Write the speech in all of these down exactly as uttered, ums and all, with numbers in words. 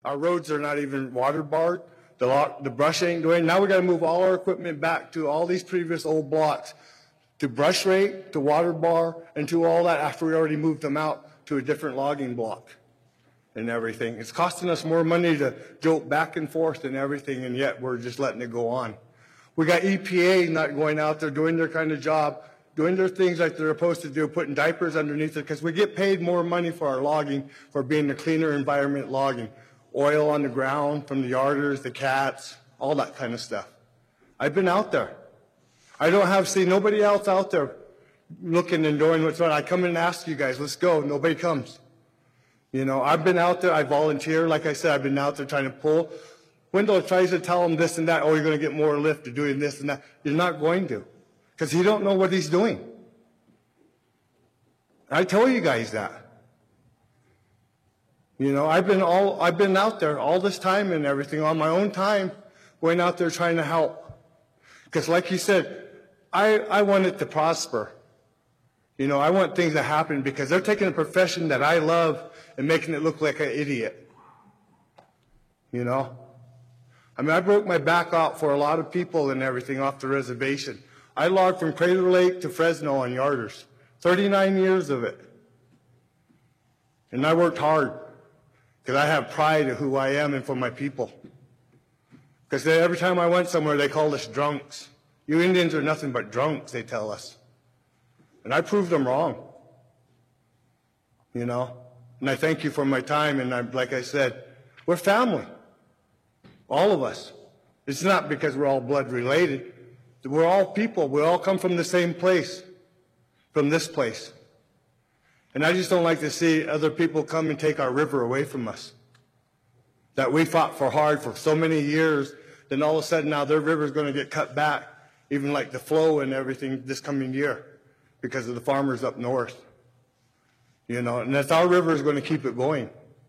Our roads are not even water barred. The, lock, the brush ain't doing. Now we got to move all our equipment back to all these previous old blocks to brush rake, to water bar, and to all that after we already moved them out to a different logging block and everything. It's costing us more money to jolt back and forth and everything, and yet we're just letting it go on. We got E P A not going out there doing their kind of job, doing their things like they're supposed to do, putting diapers underneath it, because we get paid more money for our logging for being the cleaner environment logging. Oil on the ground from the yarders, the cats, all that kind of stuff. I've been out there. I don't have, see, nobody else out there looking and doing what's on. I come in and ask you guys, let's go. Nobody comes. You know, I've been out there. I volunteer. Like I said, I've been out there trying to pull. Wendell tries to tell them this and that. Oh, you're going to get more lift to doing this and that. You're not going to, because he don't know what he's doing. I tell you guys that. You know, I've been all I've been out there all this time and everything on my own time, going out there trying to help. Because, like you said, I I want it to prosper. You know, I want things to happen because they're taking a profession that I love and making it look like an idiot. You know, I mean, I broke my back out for a lot of people and everything off the reservation. I logged from Crater Lake to Fresno on yarders, thirty-nine years of it, and I worked hard. Because I have pride of who I am and for my people. Because every time I went somewhere, they called us drunks. You Indians are nothing but drunks, they tell us. And I proved them wrong. You know? And I thank you for my time. And I, like I said, we're family. All of us. It's not because we're all blood related. We're all people. We all come from the same place. From this place. And I just don't like to see other people come and take our river away from us. That we fought for hard for so many years, then all of a sudden now their river is going to get cut back, even like the flow and everything this coming year, because of the farmers up north. You know, and that's our river is going to keep it going.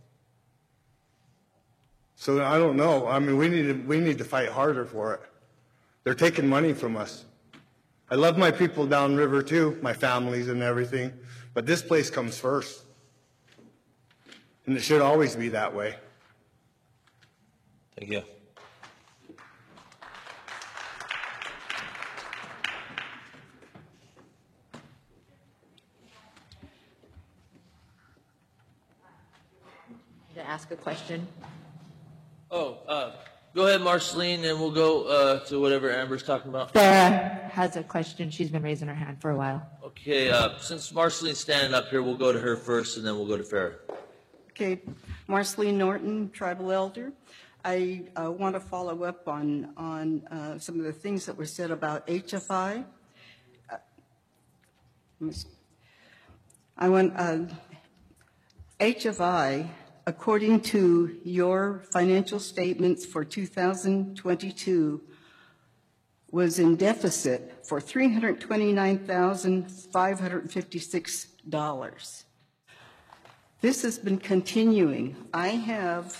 So I don't know. I mean, we need to, we need to fight harder for it. They're taking money from us. I love my people downriver too, my families and everything. But this place comes first. And it should always be that way. Thank you. To ask a question. Oh, uh, go ahead, Marceline, and we'll go uh, to whatever Amber's talking about. Farah has a question. She's been raising her hand for a while. Okay, uh, since Marceline's standing up here, we'll go to her first, and then we'll go to Farah. Okay, Marceline Norton, Tribal Elder. I uh, want to follow up on, on uh, some of the things that were said about H F I. Uh, I want, uh, H F I, according to your financial statements for two thousand twenty-two, was in deficit for three hundred twenty-nine thousand five hundred fifty-six dollars. This has been continuing. I have,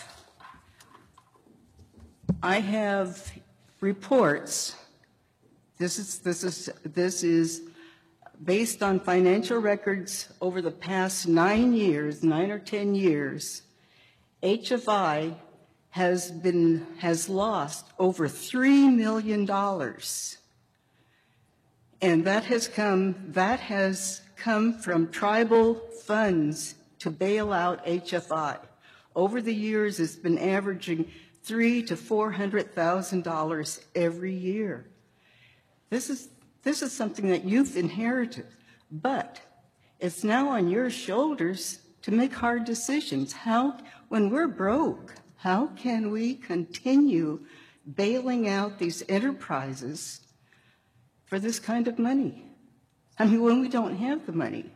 I have reports. This is, this is, this is based on financial records over the past nine years, nine or ten years. H F I has been, has lost over three million dollars. And that has come, that has come from tribal funds to bail out H F I. Over the years, it's been averaging three to four hundred thousand dollars every year. This is, this is something that you've inherited, but it's now on your shoulders to make hard decisions. How, when we're broke, how can we continue bailing out these enterprises for this kind of money? I mean, when we don't have the money.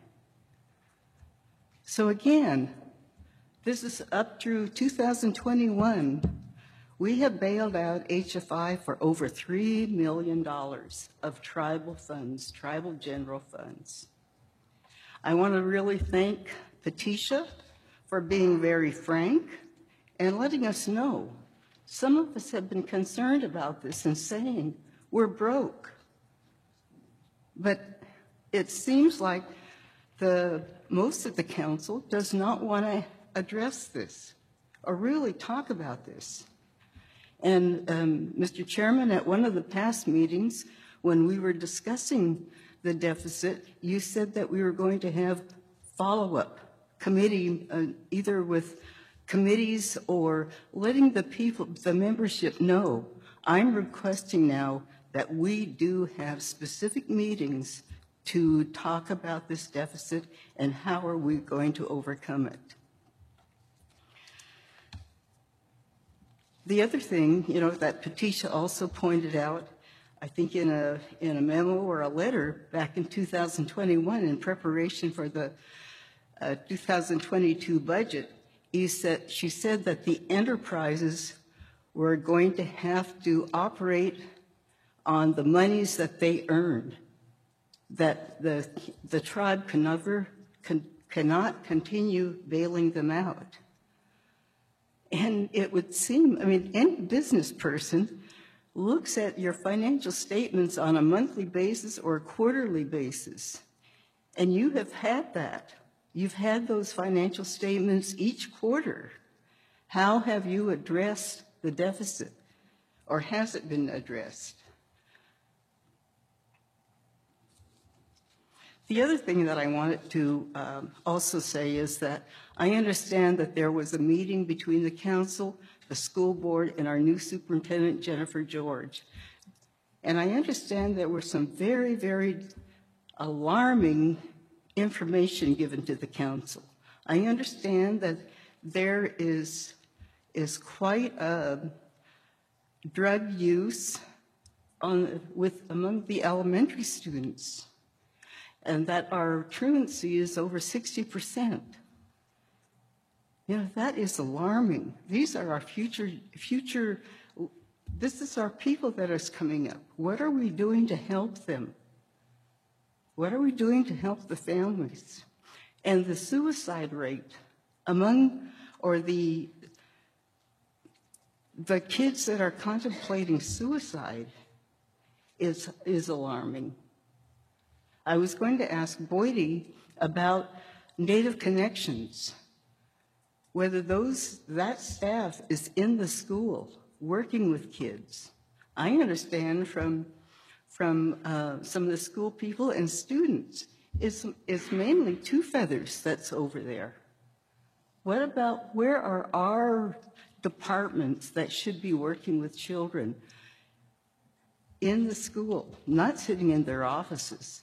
So again, this is up through two thousand twenty-one. We have bailed out H F I for over three million dollars of tribal funds, tribal general funds. I want to really thank Patricia for being very frank and letting us know. Some of us have been concerned about this and saying, we're broke. But it seems like the most of the council does not want to address this. or really talk about this. And um, Mister Chairman, at one of the past meetings, when we were discussing the deficit, you said that we were going to have follow-up committee, uh, either with committees or letting the people, the membership know. I'm requesting now that we do have specific meetings to talk about this deficit and how are we going to overcome it. The other thing, you know, that Patricia also pointed out, I think in a, in a memo or a letter back in two thousand twenty-one in preparation for the uh, two thousand twenty-two budget, he said, she said that the enterprises were going to have to operate on the monies that they earned, that the, the tribe can never, can, cannot continue bailing them out. And it would seem, I mean, any business person looks at your financial statements on a monthly basis or a quarterly basis, and you have had that. You've had those financial statements each quarter. How have you addressed the deficit, or has it been addressed? The other thing that I wanted to um, also say is that I understand that there was a meeting between the council, the school board, and our new superintendent, Jennifer George. And I understand there were some very, very alarming information given to the council. I understand that there is, is quite a drug use on, with, among the elementary students, and that our truancy is over sixty percent. You know, that is alarming. These are our future, future, this is our people that is coming up. What are we doing to help them? What are we doing to help the families? And the suicide rate among, or the, the kids that are contemplating suicide is, is alarming. I was going to ask Boydie about Native Connections, whether those, that staff is in the school working with kids. I understand from, from uh, some of the school people and students, it's, it's mainly Two Feathers that's over there. What about, where are our departments that should be working with children in the school, not sitting in their offices?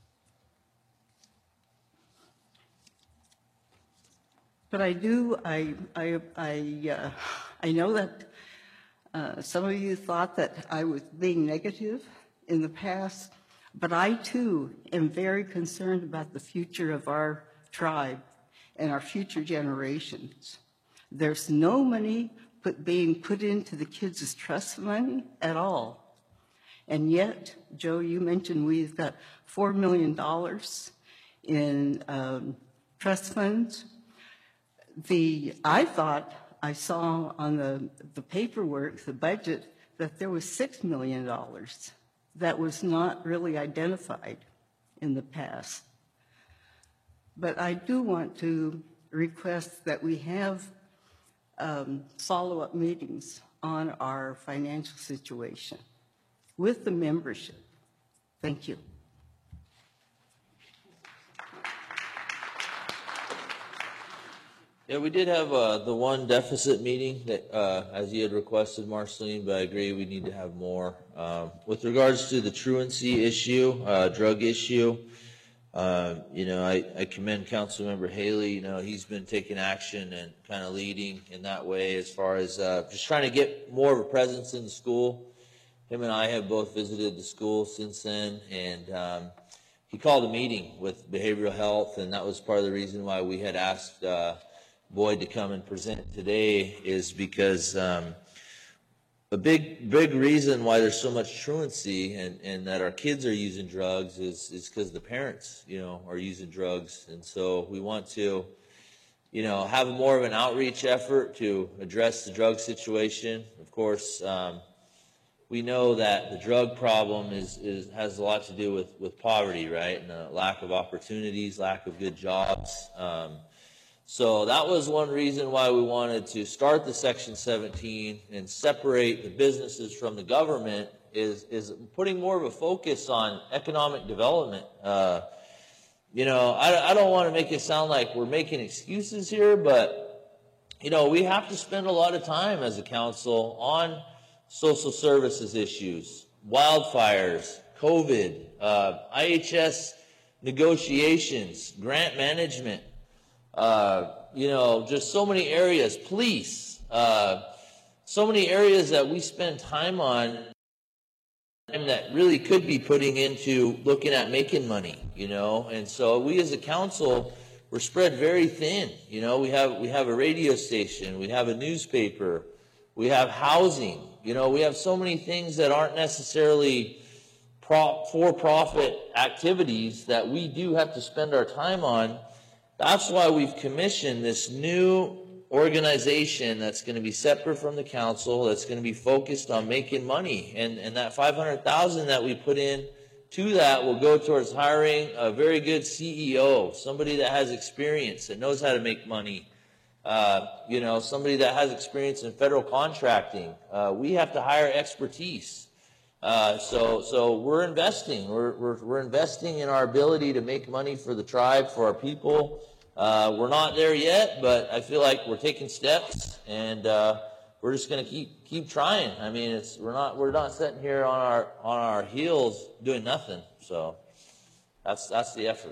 But I do, I, I, I, uh, I know that uh, some of you thought that I was being negative in the past, but I too am very concerned about the future of our tribe and our future generations. There's no money put, being put into the kids' trust money at all. And yet, Joe, you mentioned we've got four million dollars in um, trust funds. The, I thought I saw on the, the paperwork, the budget, that there was six million dollars that was not really identified in the past. But I do want to request that we have um, follow-up meetings on our financial situation with the membership. Thank you. Yeah, we did have uh, the one deficit meeting that, uh, as you had requested, Marceline, but I agree we need to have more. Um, with regards to the truancy issue, uh, drug issue, uh, you know, I, I commend Councilmember Haley. You know, he's been taking action and kind of leading in that way as far as uh, just trying to get more of a presence in the school. Him and I have both visited the school since then, and um, he called a meeting with behavioral health, and that was part of the reason why we had asked uh, Boyd to come and present today, is because um, a big big reason why there's so much truancy and, and that our kids are using drugs is is because the parents, you know, are using drugs. And so we want to, you know, have more of an outreach effort to address the drug situation. Of course, um, we know that the drug problem is, is has a lot to do with, with poverty, right, and the lack of opportunities, lack of good jobs. Um, So that was one reason why we wanted to start the Section seventeen and separate the businesses from the government, is, is putting more of a focus on economic development. Uh, you know, I, I don't want to make it sound like we're making excuses here, but, you know, we have to spend a lot of time as a council on social services issues, wildfires, COVID, uh, I H S negotiations, grant management, uh, you know, just so many areas, police, uh, so many areas that we spend time on and that really could be putting into looking at making money, you know. And so we as a council, we're spread very thin. You know, we have we have a radio station, we have a newspaper, we have housing. You know, we have so many things that aren't necessarily pro- for-profit activities that we do have to spend our time on. That's why we've commissioned this new organization that's going to be separate from the council, that's going to be focused on making money. And, and that five hundred thousand dollars that we put in to that will go towards hiring a very good C E O, somebody that has experience, that knows how to make money. Uh, you know, somebody that has experience in federal contracting. Uh, we have to hire expertise. Uh, so, so we're investing. We're, we're, we're investing in our ability to make money for the tribe, for our people. Uh, we're not there yet, but I feel like we're taking steps, and uh, we're just going to keep keep trying. I mean, it's we're not we're not sitting here on our on our heels doing nothing. So that's that's the effort.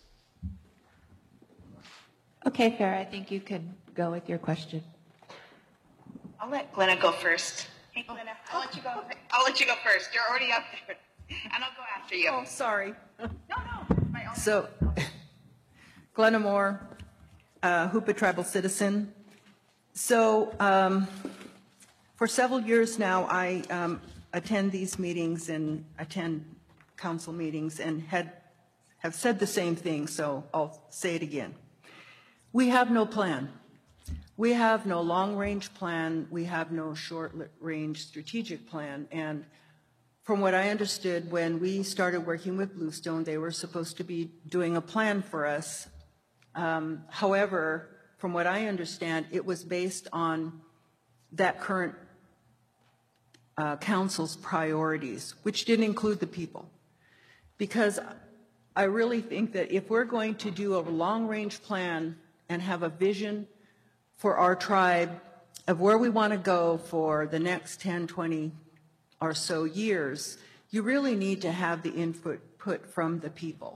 Okay, Farah, I think you can go with your question. I'll let Glenna go first. Hey, Glenna, I'll let you go. I'll let you go first. You're already up there, and I'll go after you. Oh, sorry. No, no. My own. So, Glenna Moore, uh, Hoopa Tribal Citizen. So, um, for several years now, I um, attend these meetings and attend council meetings and had have said the same thing, so I'll say it again. We have no plan. We have no long-range plan. We have no short-range strategic plan. And from what I understood, when we started working with Bluestone, they were supposed to be doing a plan for us. Um, however, from what I understand, it was based on that current uh, council's priorities, which didn't include the people. Because I really think that if we're going to do a long-range plan and have a vision for our tribe of where we want to go for the next ten, twenty or so years, you really need to have the input put from the people.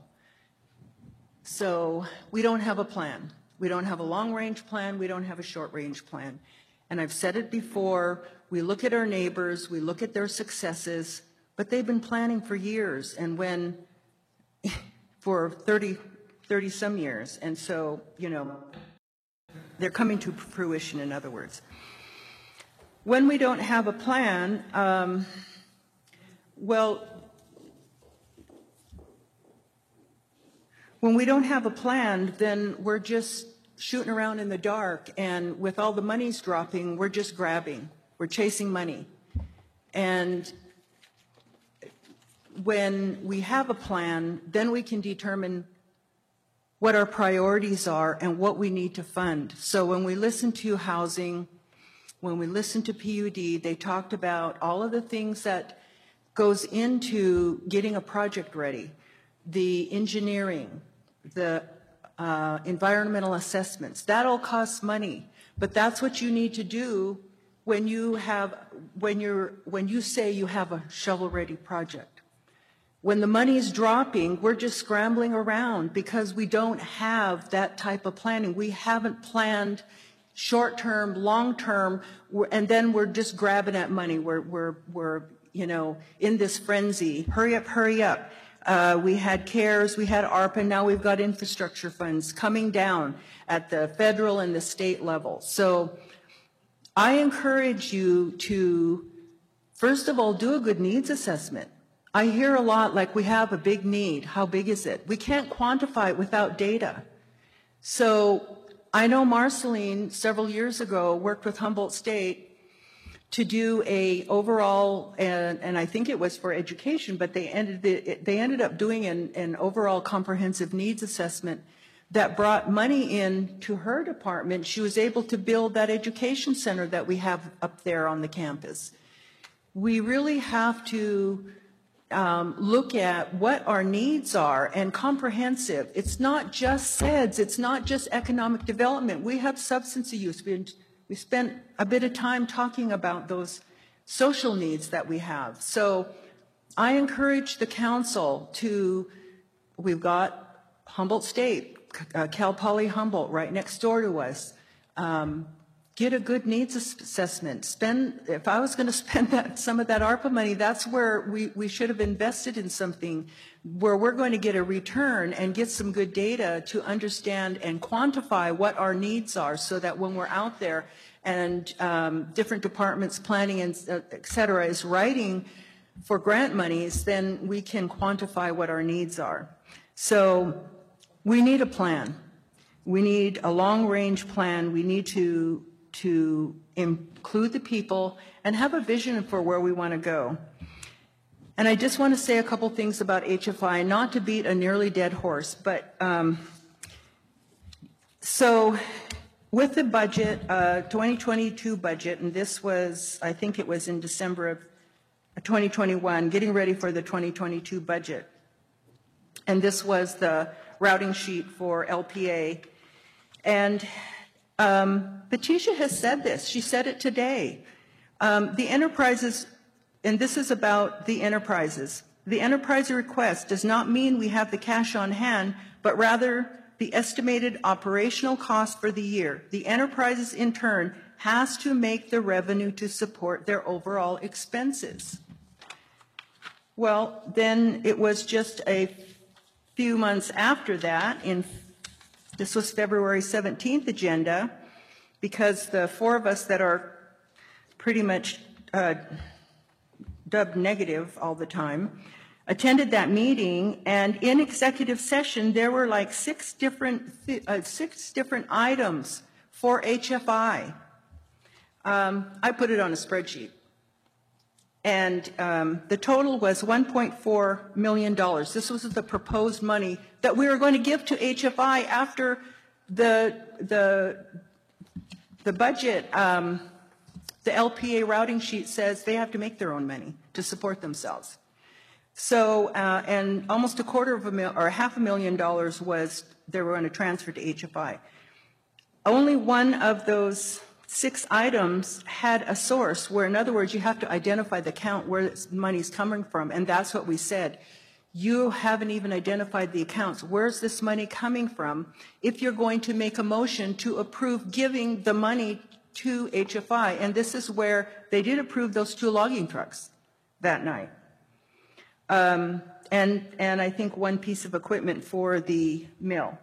So we don't have a plan. We don't have a long-range plan. We don't have a short-range plan. And I've said it before, we look at our neighbors, we look at their successes, but they've been planning for years, and when, for thirty, thirty some years. And so, you know, they're coming to fruition, in other words. When we don't have a plan, um, well, when we don't have a plan, then we're just shooting around in the dark, and with all the monies dropping, we're just grabbing. We're chasing money. And when we have a plan, then we can determine what our priorities are and what we need to fund. So when we listen to housing, when we listen to P U D, they talked about all of the things that goes into getting a project ready, the engineering, the uh, environmental assessments. That all costs money, but that's what you need to do when you have when you're when you say you have a shovel-ready project. When the money is dropping, we're just scrambling around because we don't have that type of planning. We haven't planned short-term, long-term, and then we're just grabbing at money. We're, we're, we're you know, in this frenzy. Hurry up, hurry up. Uh, we had CARES, we had ARPA, now we've got infrastructure funds coming down at the federal and the state level. So I encourage you to, first of all, do a good needs assessment. I hear a lot like we have a big need. How big is it? We can't quantify it without data. So I know Marceline several years ago worked with Humboldt State to do a overall, and, and I think it was for education, but they ended it, they ended up doing an, an overall comprehensive needs assessment that brought money in to her department, she was able to build that education center that we have up there on the campus. We really have to um, look at what our needs are, and comprehensive. It's not just S E D S, it's not just economic development. We have substance use. We, we spent a bit of time talking about those social needs that we have. So I encourage the council to, we've got Humboldt State, uh, Cal Poly Humboldt right next door to us. Um, get a good needs assessment. Spend, if I was going to spend that, some of that ARPA money, that's where we, we should have invested in something where we're going to get a return and get some good data to understand and quantify what our needs are, so that when we're out there and um, different departments, planning, and uh, et cetera, is writing for grant monies, then we can quantify what our needs are. So we need a plan. We need a long-range plan. We need to, to include the people and have a vision for where we want to go. And I just want to say a couple things about H F I, not to beat a nearly dead horse, but um, so with the budget, uh, twenty twenty-two budget, and this was, I think it was in December of twenty twenty-one, getting ready for the twenty twenty-two budget. And this was the routing sheet for L P A. And um, Patricia has said this. She said it today. Um, the enterprises, and this is about the enterprises, the enterprise request does not mean we have the cash on hand, but rather the estimated operational cost for the year. The enterprises, in turn, has to make the revenue to support their overall expenses. Well, then it was just a few months after that, in this was February seventeenth agenda, because the four of us that are pretty much uh, dubbed negative all the time attended that meeting, and in executive session there were like six different th uh, six different items for H F I. Um, I put it on a spreadsheet. And um, the total was one point four million dollars. This was the proposed money that we were going to give to H F I after the, the, the budget, um, the L P A routing sheet says they have to make their own money to support themselves. So, uh, and almost a quarter of a mil, or half a million dollars was they were going to transfer to H F I. Only one of those six items had a source where, in other words, you have to identify the account where this money's coming from, and that's what we said. You haven't even identified the accounts. Where's this money coming from if you're going to make a motion to approve giving the money to H F I? And this is where they did approve those two logging trucks that night. Um, and, and I think one piece of equipment for the mill.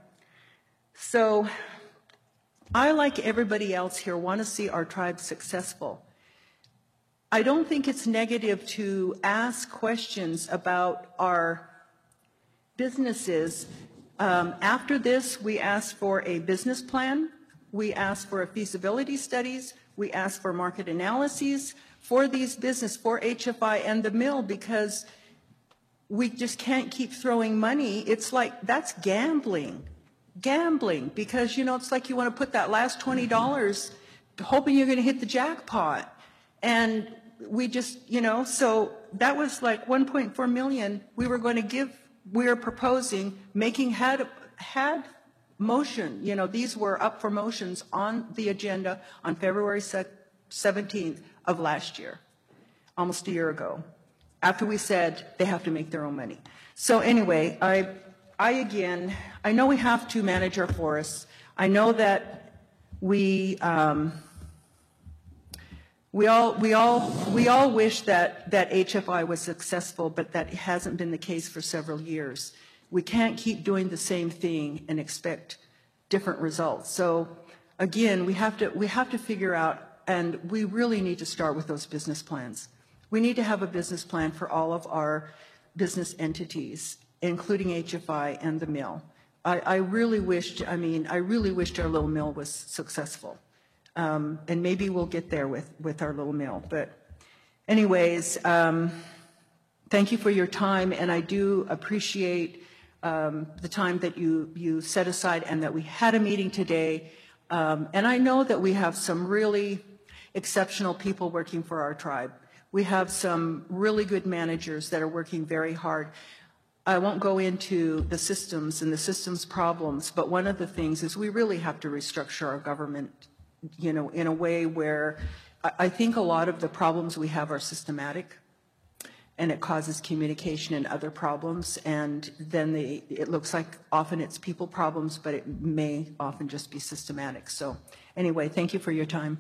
So I, like everybody else here, want to see our tribe successful. I don't think it's negative to ask questions about our businesses. Um, after this, we asked for a business plan. We asked for a feasibility studies. We asked for market analyses for these business, for H F I and the mill, because we just can't keep throwing money. It's like, that's gambling. Gambling, because, you know, it's like you want to put that last twenty dollars hoping you're going to hit the jackpot. And we just, you know, so that was like one point four million we were going to give, we were proposing, making had, had motion, you know, these were up for motions on the agenda on February seventeenth of last year, almost a year ago, after we said they have to make their own money. So anyway, I, I again, I know we have to manage our forests. I know that we, um, we all, we all, we all wish that, that H F I was successful, but that hasn't been the case for several years. We can't keep doing the same thing and expect different results. So again, we have to, we have to figure out, and we really need to start with those business plans. We need to have a business plan for all of our business entities, including H F I and the mill. I, I really wished, I mean, I really wished our little mill was successful. Um, and maybe we'll get there with, with our little mill. But anyways, um, thank you for your time, and I do appreciate um, the time that you, you set aside and that we had a meeting today. Um, and I know that we have some really exceptional people working for our tribe. We have some really good managers that are working very hard. I won't go into the systems and the systems problems, but one of the things is we really have to restructure our government, you know, in a way where I, I think a lot of the problems we have are systematic, and it causes communication and other problems, and then they, it looks like often it's people problems, but it may often just be systematic. So anyway, thank you for your time.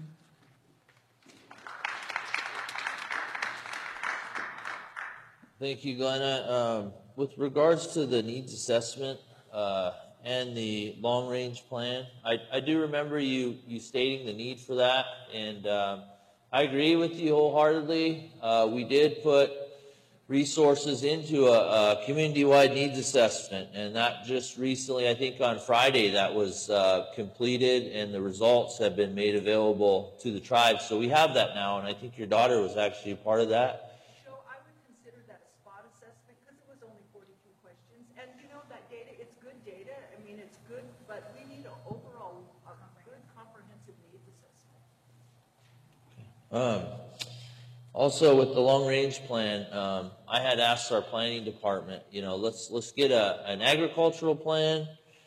Thank you, Glenna. Um, with regards to the needs assessment uh, and the long-range plan, I, I do remember you, you stating the need for that, and um, I agree with you wholeheartedly. Uh, we did put resources into a, a community-wide needs assessment, and that just recently, I think on Friday, that was uh, completed, and the results have been made available to the tribe. So we have that now, and I think your daughter was actually a part of that. Um, also, with the long-range plan, um, I had asked our planning department, you know, let's let's get a an agricultural plan,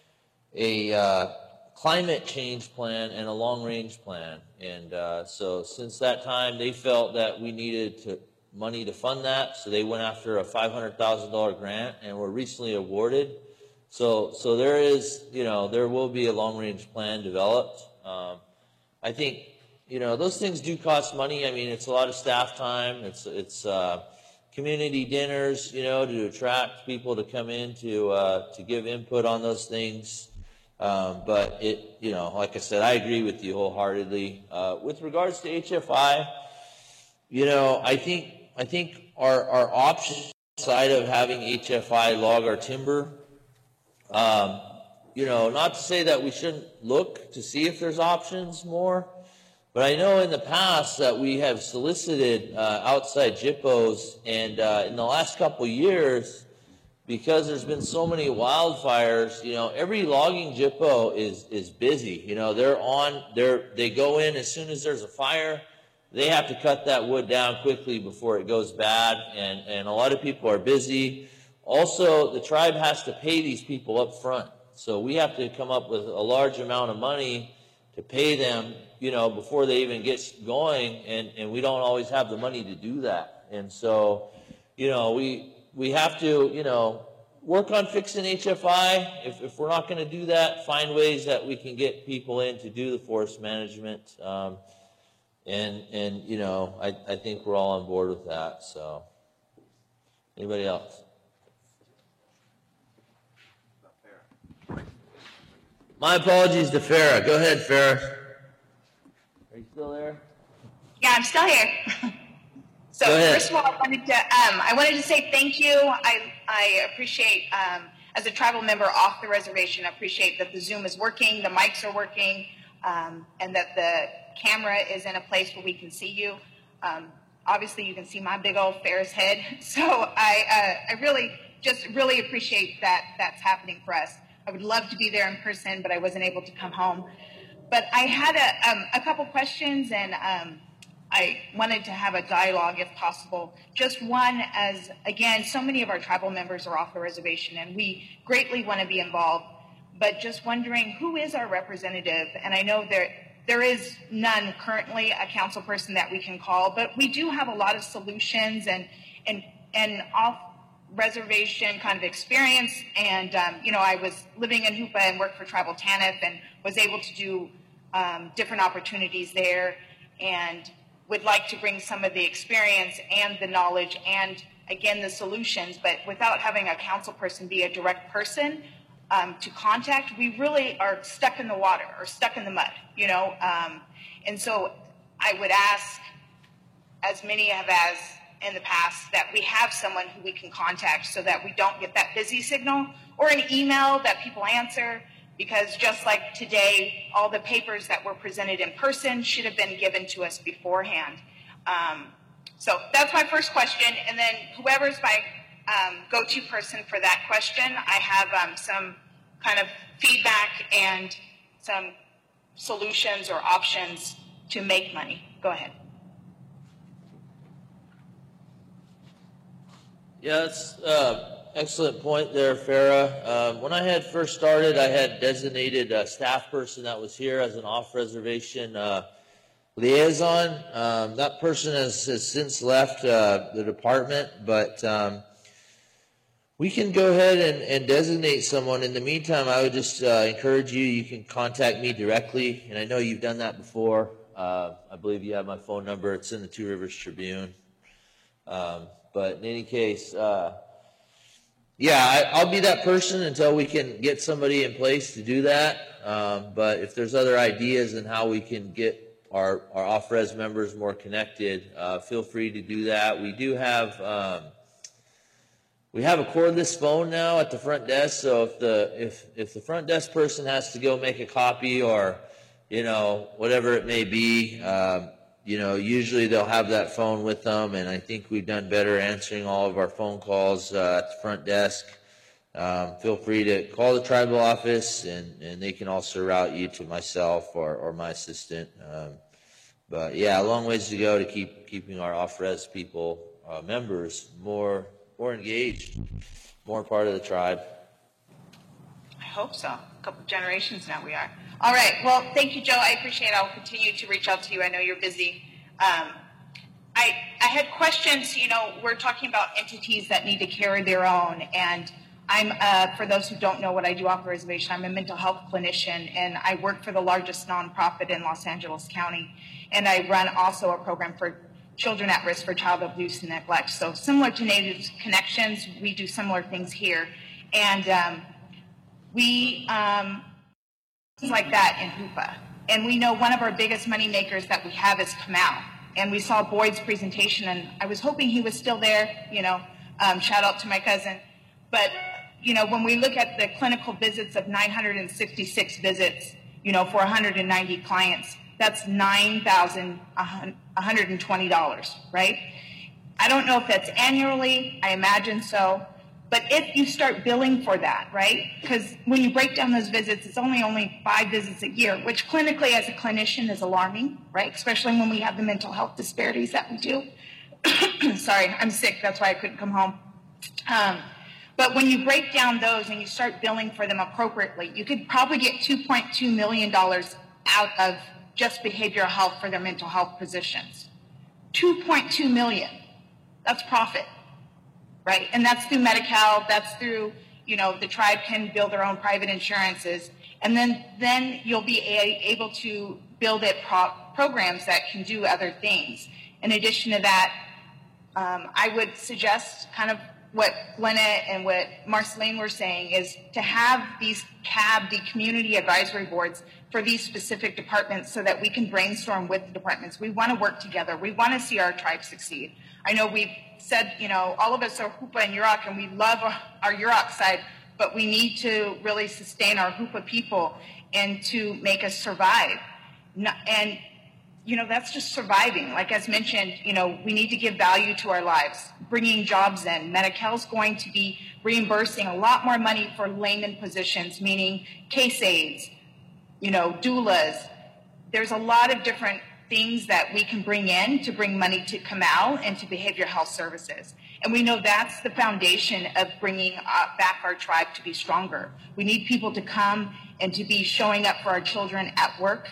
a uh, climate change plan, and a long-range plan. And uh, so, since that time, they felt that we needed to money to fund that, so they went after a five hundred thousand dollar grant, and were recently awarded. So, so there is, you know, there will be a long-range plan developed. Um, I think. You know, those things do cost money. I mean, it's a lot of staff time. It's it's uh, community dinners, you know, to attract people to come in to uh, to give input on those things. Um, but it, you know, like I said, I agree with you wholeheartedly. Uh, with regards to H F I, you know, I think I think our our option side of having H F I log our timber. Um, you know, not to say that we shouldn't look to see if there's options more. But I know in the past that we have solicited uh, outside J I P Os, and uh, in the last couple years, because there's been so many wildfires, you know, every logging J I P O is is busy. You know, they're on, they're they go in as soon as there's a fire. They have to cut that wood down quickly before it goes bad, and and a lot of people are busy. Also, the tribe has to pay these people up front, so we have to come up with a large amount of money to pay them, you know, before they even get going, and, and we don't always have the money to do that. And so, you know, we we have to, you know, work on fixing H F I. If, if we're not going to do that, find ways that we can get people in to do the forest management. Um, and, and you know, I, I think we're all on board with that. So, anybody else? My apologies to Farah. Go ahead, Farah. Are you still there? Yeah, I'm still here. So first of all, I wanted to um, I wanted to say thank you. I I appreciate um, as a tribal member off the reservation, I appreciate that the Zoom is working, the mics are working, um, and that the camera is in a place where we can see you. Um, obviously, you can see my big old Farah's head. So I uh, I really just really appreciate that that's happening for us. I would love to be there in person, but I wasn't able to come home. But I had a, um, a couple questions, and um, I wanted to have a dialogue if possible. Just one, as again, so many of our tribal members are off the reservation, and we greatly want to be involved. But just wondering, who is our representative? And I know there there is none currently, a council person that we can call, but we do have a lot of solutions and and and off reservation kind of experience, and um, you know, I was living in Hoopa and worked for Tribal TANF and was able to do um, different opportunities there, and would like to bring some of the experience and the knowledge and again the solutions, but without having a council person be a direct person um, to contact, we really are stuck in the water or stuck in the mud, you know, um, and so I would ask, as many have as in the past, that we have someone who we can contact so that we don't get that busy signal, or an email that people answer, because just like today, all the papers that were presented in person should have been given to us beforehand. Um, so that's my first question, and then whoever's my um, go-to person for that question. I have um, some kind of feedback and some solutions or options to make money. Go ahead. Yeah, that's uh, excellent point there, Farah. Um, when I had first started, I had designated a staff person that was here as an off-reservation uh, liaison. Um, that person has, has since left uh, the department, but um, we can go ahead and, and designate someone. In the meantime, I would just uh, encourage you, you can contact me directly, and I know you've done that before. Uh, I believe you have my phone number. It's in the Two Rivers Tribune. Um, but in any case, uh, yeah, I, I'll be that person until we can get somebody in place to do that. Um, but if there's other ideas on how we can get our, our off-res members more connected, uh, feel free to do that. We do have... Um, We have a cordless phone now at the front desk, so if the if if the front desk person has to go make a copy or, you know, whatever it may be, um, you know, usually they'll have that phone with them, and I think we've done better answering all of our phone calls uh, at the front desk. Um, feel free to call the tribal office, and, and they can also route you to myself or, or my assistant. Um, but yeah, a long ways to go to keep keeping our off-res people, uh, members, more more engaged, more part of the tribe. I hope so. A couple of generations now we are. All right. Well, thank you, Joe. I appreciate it. I'll continue to reach out to you. I know you're busy. Um, I, I had questions. You know, we're talking about entities that need to carry their own. And I'm, uh, for those who don't know what I do off the reservation, I'm a mental health clinician, and I work for the largest nonprofit in Los Angeles County. And I run also a program for children at risk for child abuse and neglect. So similar to Native Connections, we do similar things here. And um, we, um, things like that in Hoopa. And we know one of our biggest money makers that we have is Kamau. And we saw Boyd's presentation, and I was hoping he was still there, you know, um, shout out to my cousin. But, you know, when we look at the clinical visits of nine hundred sixty-six visits, you know, for one hundred ninety clients, that's nine thousand one hundred twenty dollars, right? I don't know if that's annually, I imagine so, but if you start billing for that, right? Because when you break down those visits, it's only only five visits a year, which clinically as a clinician is alarming, right? Especially when we have the mental health disparities that we do. Sorry, I'm sick, that's why I couldn't come home. Um, but when you break down those and you start billing for them appropriately, you could probably get two point two million dollars out of just behavioral health for their mental health positions. two point two million, that's profit, right? And that's through Medi-Cal, that's through, you know, the tribe can build their own private insurances. And then, then you'll be a, able to build it pro programs that can do other things. In addition to that, um, I would suggest kind of what Glenna and what Marceline were saying is to have these C A B, the community advisory boards, for these specific departments so that we can brainstorm with the departments. We want to work together. We want to see our tribe succeed. I know we've said, you know, all of us are Hoopa and Yurok, and we love our, our Yurok side, but we need to really sustain our Hoopa people and to make us survive. And, you know, that's just surviving. Like as mentioned, you know, we need to give value to our lives, bringing jobs in. Medi-Cal's going to be reimbursing a lot more money for layman positions, meaning case aides, you know, doulas. There's a lot of different things that we can bring in to bring money to Kamau and to behavioral health services. And we know that's the foundation of bringing uh, back our tribe to be stronger. We need people to come and to be showing up for our children at work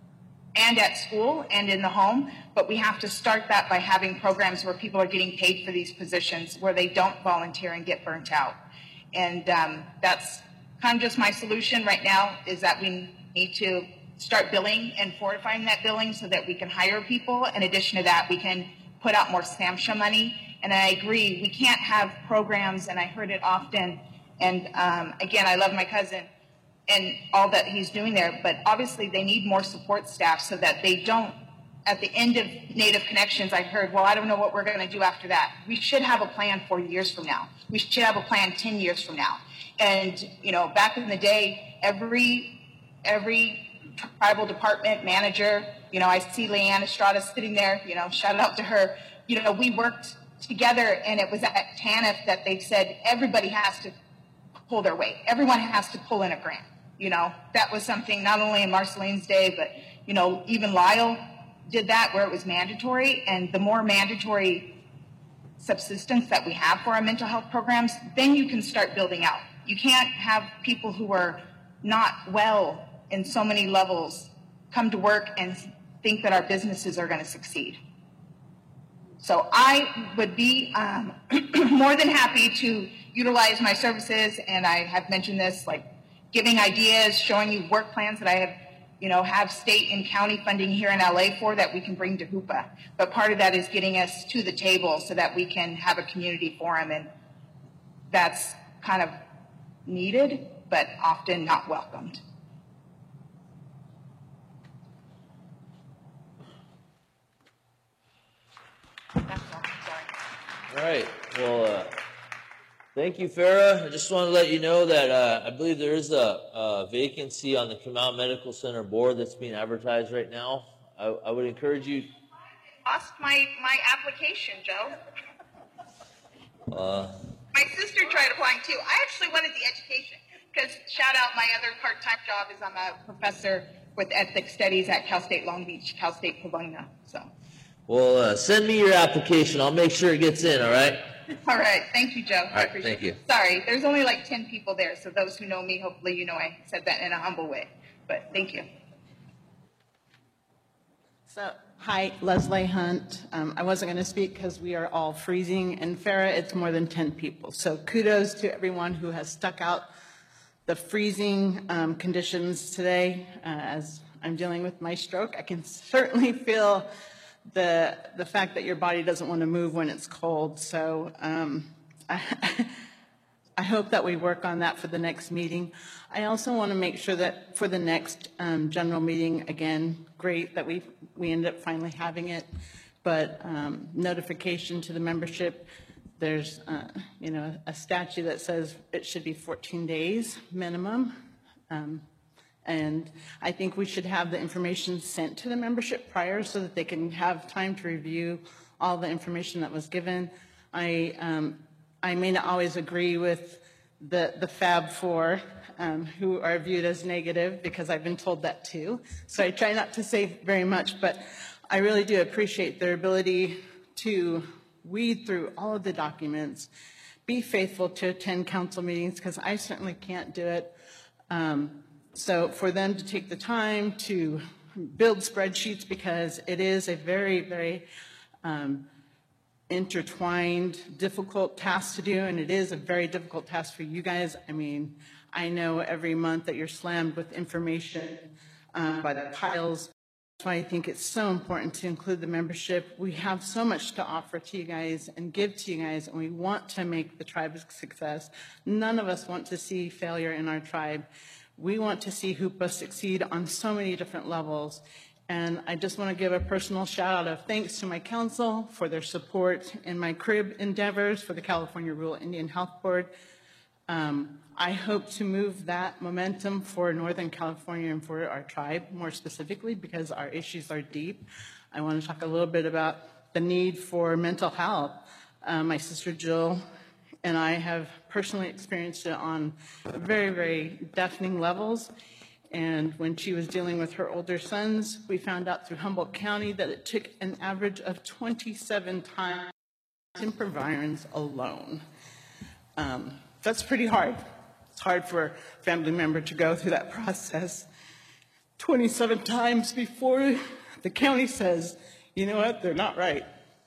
and at school and in the home, but we have to start that by having programs where people are getting paid for these positions, where they don't volunteer and get burnt out. And um, that's kind of just my solution right now, is that we need to start billing and fortifying that billing so that we can hire people. In addition to that, we can put out more SAMHSA money. And I agree, we can't have programs, and I heard it often, and um, again, I love my cousin and all that he's doing there, but obviously they need more support staff so that they don't, at the end of Native Connections, I heard, well, I don't know what we're going to do after that. We should have a plan four years from now. We should have a plan ten years from now. And, you know, back in the day, every, every tribal department manager, you know, I see Leanne Estrada sitting there, you know, shout out to her. You know, we worked together, and it was at TANF that they said everybody has to pull their weight. Everyone has to pull in a grant. You know, that was something not only in Marceline's day, but, you know, even Lyle did that where it was mandatory. And the more mandatory subsistence that we have for our mental health programs, then you can start building out. You can't have people who are not well in so many levels come to work and think that our businesses are going to succeed. So I would be um, more than happy to utilize my services, and I have mentioned this, like giving ideas, showing you work plans that I have, you know, have state and county funding here in L A for that we can bring to Hoopa. But part of that is getting us to the table so that we can have a community forum, and that's kind of needed, but often not welcomed. That's all. Sorry. All right, well, uh, thank you, Farah. I just want to let you know that uh, I believe there is a, a vacancy on the Kamau Medical Center board that's being advertised right now. I, I would encourage you. I lost my, my application, Joe. Uh, My sister tried applying too. I actually wanted the education because, shout out, my other part-time job is I'm a professor with ethics studies at Cal State Long Beach, Cal State Pomona. So. well, uh, send me your application. I'll make sure it gets in, all right? All right. Thank you, Joe. All right, thank you. It. Sorry, there's only like ten people there. So those who know me, hopefully you know I said that in a humble way. But thank you. So, hi, Leslie Hunt. Um, I wasn't going to speak because we are all freezing. And Farah, it's more than ten people. So kudos to everyone who has stuck out the freezing um, conditions today. Uh, as I'm dealing with my stroke, I can certainly feel the the fact that your body doesn't want to move when it's cold. So um, I, I hope that we work on that for the next meeting. I also want to make sure that for the next um, general meeting, again, great that we we end up finally having it, but um, notification to the membership. There's uh, you know a statute that says it should be fourteen days minimum. Um, And I think we should have the information sent to the membership prior so that they can have time to review all the information that was given. I um, I may not always agree with the, the Fab Four, um, who are viewed as negative, because I've been told that too. So I try not to say very much, but I really do appreciate their ability to weed through all of the documents, be faithful to attend council meetings, because I certainly can't do it. Um, So for them to take the time to build spreadsheets, because it is a very, very um, intertwined, difficult task to do, and it is a very difficult task for you guys. I mean, I know every month that you're slammed with information um, by the piles. That's why I think it's so important to include the membership. We have so much to offer to you guys and give to you guys, and we want to make the tribe a success. None of us want to see failure in our tribe. We want to see Hoopa succeed on so many different levels. And I just want to give a personal shout out of thanks to my council for their support in my crib endeavors for the California Rural Indian Health Board. Um, I hope to move that momentum for Northern California and for our tribe more specifically, because our issues are deep. I want to talk a little bit about the need for mental health. Uh, my sister Jill and I have personally experienced it on very, very deafening levels. And when she was dealing with her older sons, we found out through Humboldt County that it took an average of twenty-seven times in Provirons alone. Um, that's pretty hard. It's hard for a family member to go through that process twenty-seven times before the county says, you know what, they're not right.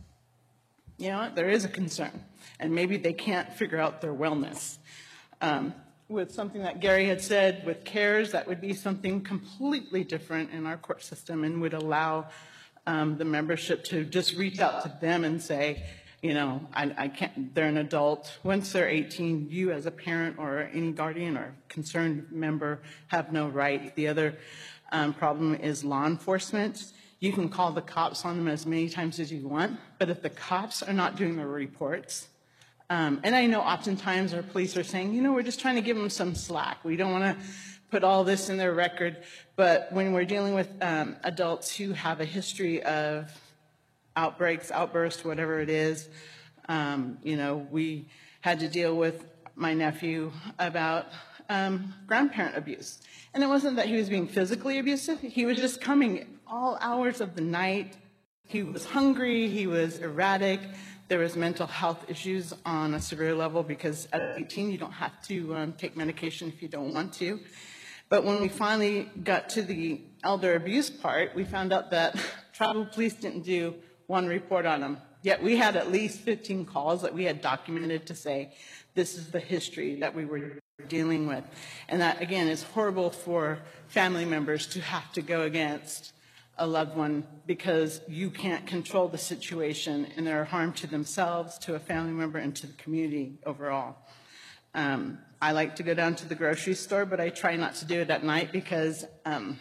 You know what, there is a concern. And maybe they can't figure out their wellness. Um, with something that Gary had said, with CARES, that would be something completely different in our court system and would allow um, the membership to just reach out to them and say, you know, I, I can't, they're an adult. Once they're eighteen, you as a parent or any guardian or concerned member have no right. The other um, problem is law enforcement. You can call the cops on them as many times as you want, but if the cops are not doing their reports, Um, and I know oftentimes our police are saying, you know, we're just trying to give them some slack. We don't want to put all this in their record. But when we're dealing with um, adults who have a history of outbreaks, outbursts, whatever it is, Um, you know, we had to deal with my nephew about um, grandparent abuse. And it wasn't that he was being physically abusive. He was just coming all hours of the night. He was hungry. He was erratic. There was mental health issues on a severe level because at eighteen, you don't have to um, take medication if you don't want to. But when we finally got to the elder abuse part, we found out that tribal police didn't do one report on him. Yet we had at least fifteen calls that we had documented to say, this is the history that we were dealing with. And that, again, is horrible for family members to have to go against a loved one because you can't control the situation and they're harm to themselves, to a family member, and to the community overall. Um, I like to go down to the grocery store, but I try not to do it at night because um,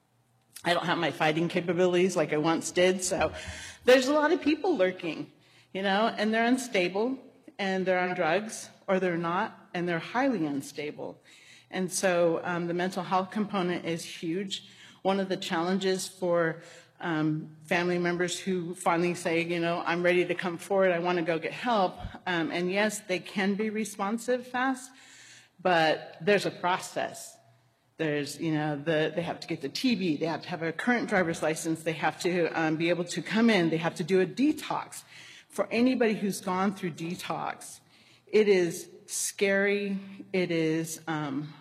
I don't have my fighting capabilities like I once did. So there's a lot of people lurking, you know, and they're unstable, and they're on drugs, or they're not, and they're highly unstable. And so um, the mental health component is huge. One of the challenges for um, family members who finally say, you know, I'm ready to come forward, I want to go get help. Um, and yes, they can be responsive fast, but there's a process. There's, you know, the, they have to get the T B, they have to have a current driver's license, they have to um, be able to come in, they have to do a detox. For anybody who's gone through detox, it is scary, it is, um,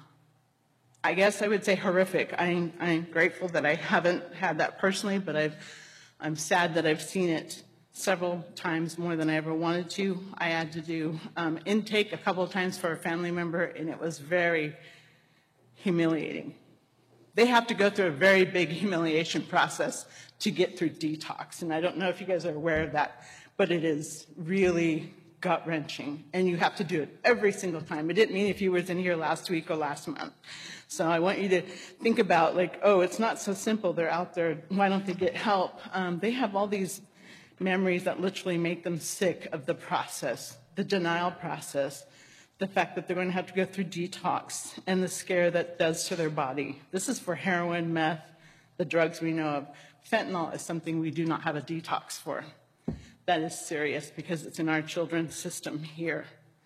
I guess I would say horrific. I'm, I'm grateful that I haven't had that personally, but I've, I'm sad that I've seen it several times more than I ever wanted to. I had to do um, intake a couple of times for a family member, and it was very humiliating. They have to go through a very big humiliation process to get through detox, and I don't know if you guys are aware of that, but it is really gut-wrenching, and you have to do it every single time. It didn't mean if you was in here last week or last month. So I want you to think about, like, oh, it's not so simple. They're out there. Why don't they get help? Um, they have all these memories that literally make them sick of the process, the denial process, the fact that they're going to have to go through detox, and the scare that does to their body. This is for heroin, meth, the drugs we know of. Fentanyl is something we do not have a detox for. That is serious because it's in our children's system here.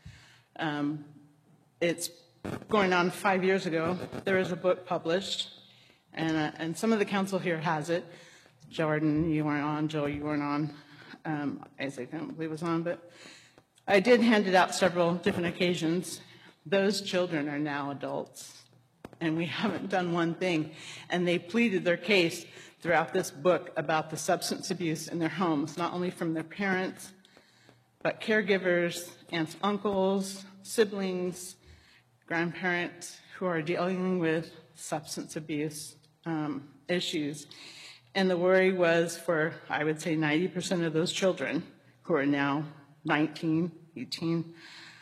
Um, it's going on five years ago. There was a book published, and, uh, and some of the council here has it. Jordan, you weren't on. Joe, you weren't on. Um, Isaac, I don't believe was on, but I did hand it out several different occasions. Those children are now adults, and we haven't done one thing. And they pleaded their case throughout this book about the substance abuse in their homes, not only from their parents, but caregivers, aunts, uncles, siblings, grandparents who are dealing with substance abuse um, issues. And the worry was for, I would say, ninety percent of those children who are now nineteen, eighteen,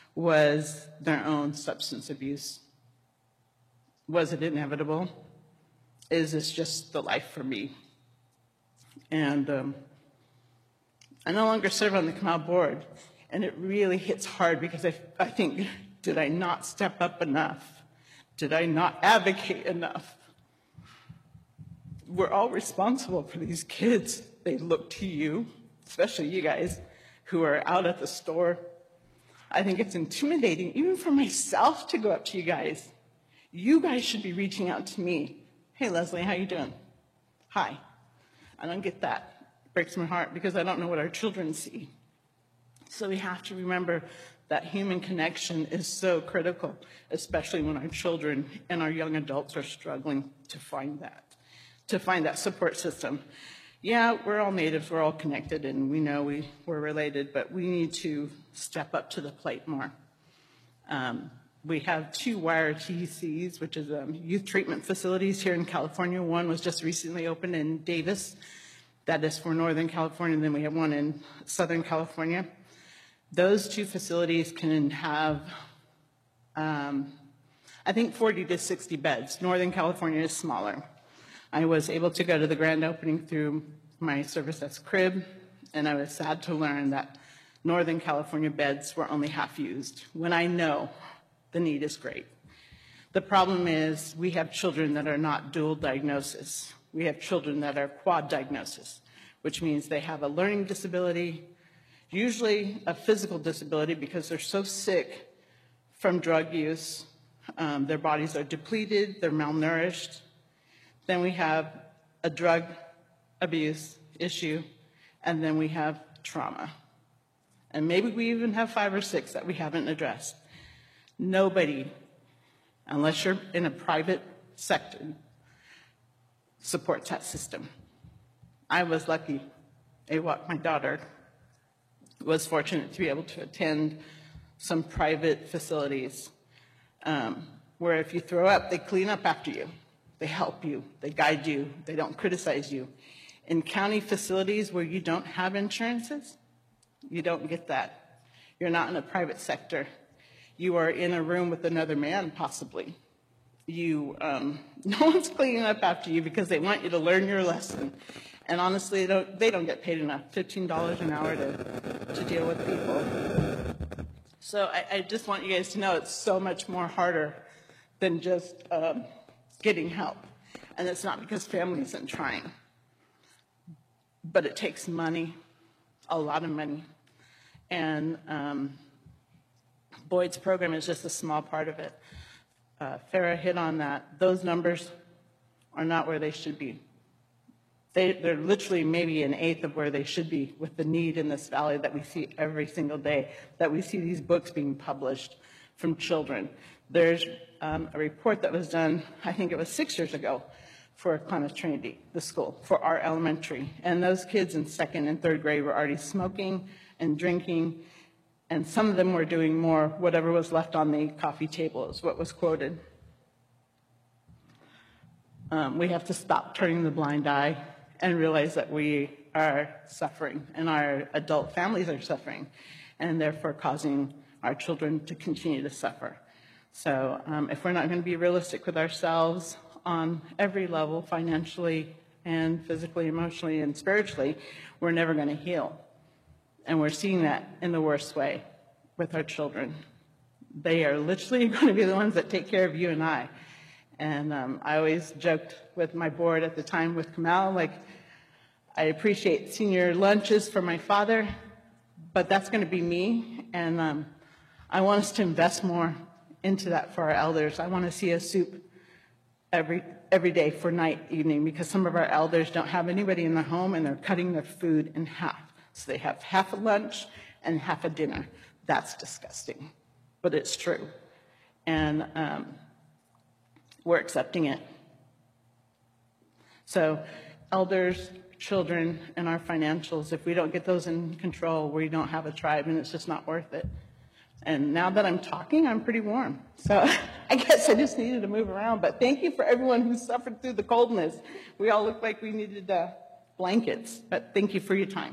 was their own substance abuse. Was it inevitable? Is this just the life for me? And um, I no longer serve on the Kamau board, and it really hits hard because I, I think, did I not step up enough? Did I not advocate enough? We're all responsible for these kids. They look to you, especially you guys who are out at the store. I think it's intimidating, even for myself, to go up to you guys. You guys should be reaching out to me. Hey, Leslie, how you doing? Hi. I don't get that. It breaks my heart because I don't know what our children see. So we have to remember that human connection is so critical, especially when our children and our young adults are struggling to find that, to find that support system. Yeah, we're all natives, we're all connected, and we know we, we're related, but we need to step up to the plate more. Um, We have two WIRE T Cs, which is um, youth treatment facilities here in California. One was just recently opened in Davis. That is for Northern California, and then we have one in Southern California. Those two facilities can have, um, I think, forty to sixty beds. Northern California is smaller. I was able to go to the grand opening through my service as crib, and I was sad to learn that Northern California beds were only half used, when I know the need is great. The problem is we have children that are not dual diagnosis. We have children that are quad diagnosis, which means they have a learning disability usually a physical disability because they're so sick from drug use. Um, their bodies are depleted, they're malnourished. Then we have a drug abuse issue, and then we have trauma. And maybe we even have five or six that we haven't addressed. Nobody, unless you're in a private sector, supports that system. I was lucky. Awak, my daughter, was fortunate to be able to attend some private facilities um, where if you throw up, they clean up after you. They help you. They guide you. They don't criticize you. In county facilities where you don't have insurances, you don't get that. You're not in a private sector. You are in a room with another man, possibly. You, um, no one's cleaning up after you because they want you to learn your lesson. And honestly, they don't, they don't get paid enough, fifteen dollars an hour to, to deal with people. So I, I just want you guys to know it's so much more harder than just um, getting help. And it's not because family isn't trying. But it takes money, a lot of money. And um, Boyd's program is just a small part of it. Uh, Farah hit on that. Those numbers are not where they should be. They, they're literally maybe an eighth of where they should be with the need in this valley that we see every single day, that we see these books being published from children. There's um, a report that was done, I think it was six years ago, for Klamath Trinity, the school, for our elementary. And those kids in second and third grade were already smoking and drinking, and some of them were doing more, whatever was left on the coffee table is what was quoted. Um, we have to stop turning the blind eye and realize that we are suffering and our adult families are suffering and therefore causing our children to continue to suffer. So um, if we're not going to be realistic with ourselves on every level, financially and physically, emotionally, and spiritually, we're never going to heal. And we're seeing that in the worst way with our children. They are literally going to be the ones that take care of you and I. And um, I always joked with my board at the time with Kamal, like, I appreciate senior lunches for my father, but that's going to be me. And um, I want us to invest more into that for our elders. I want to see a soup every every day for night, evening, because some of our elders don't have anybody in their home and they're cutting their food in half. So they have half a lunch and half a dinner. That's disgusting, but it's true. And um, we're accepting it. So elders, children, and our financials, if we don't get those in control, we don't have a tribe, and it's just not worth it. And now that I'm talking, I'm pretty warm. So I guess I just needed to move around. But thank you for everyone who suffered through the coldness. We all looked like we needed uh, blankets, but thank you for your time.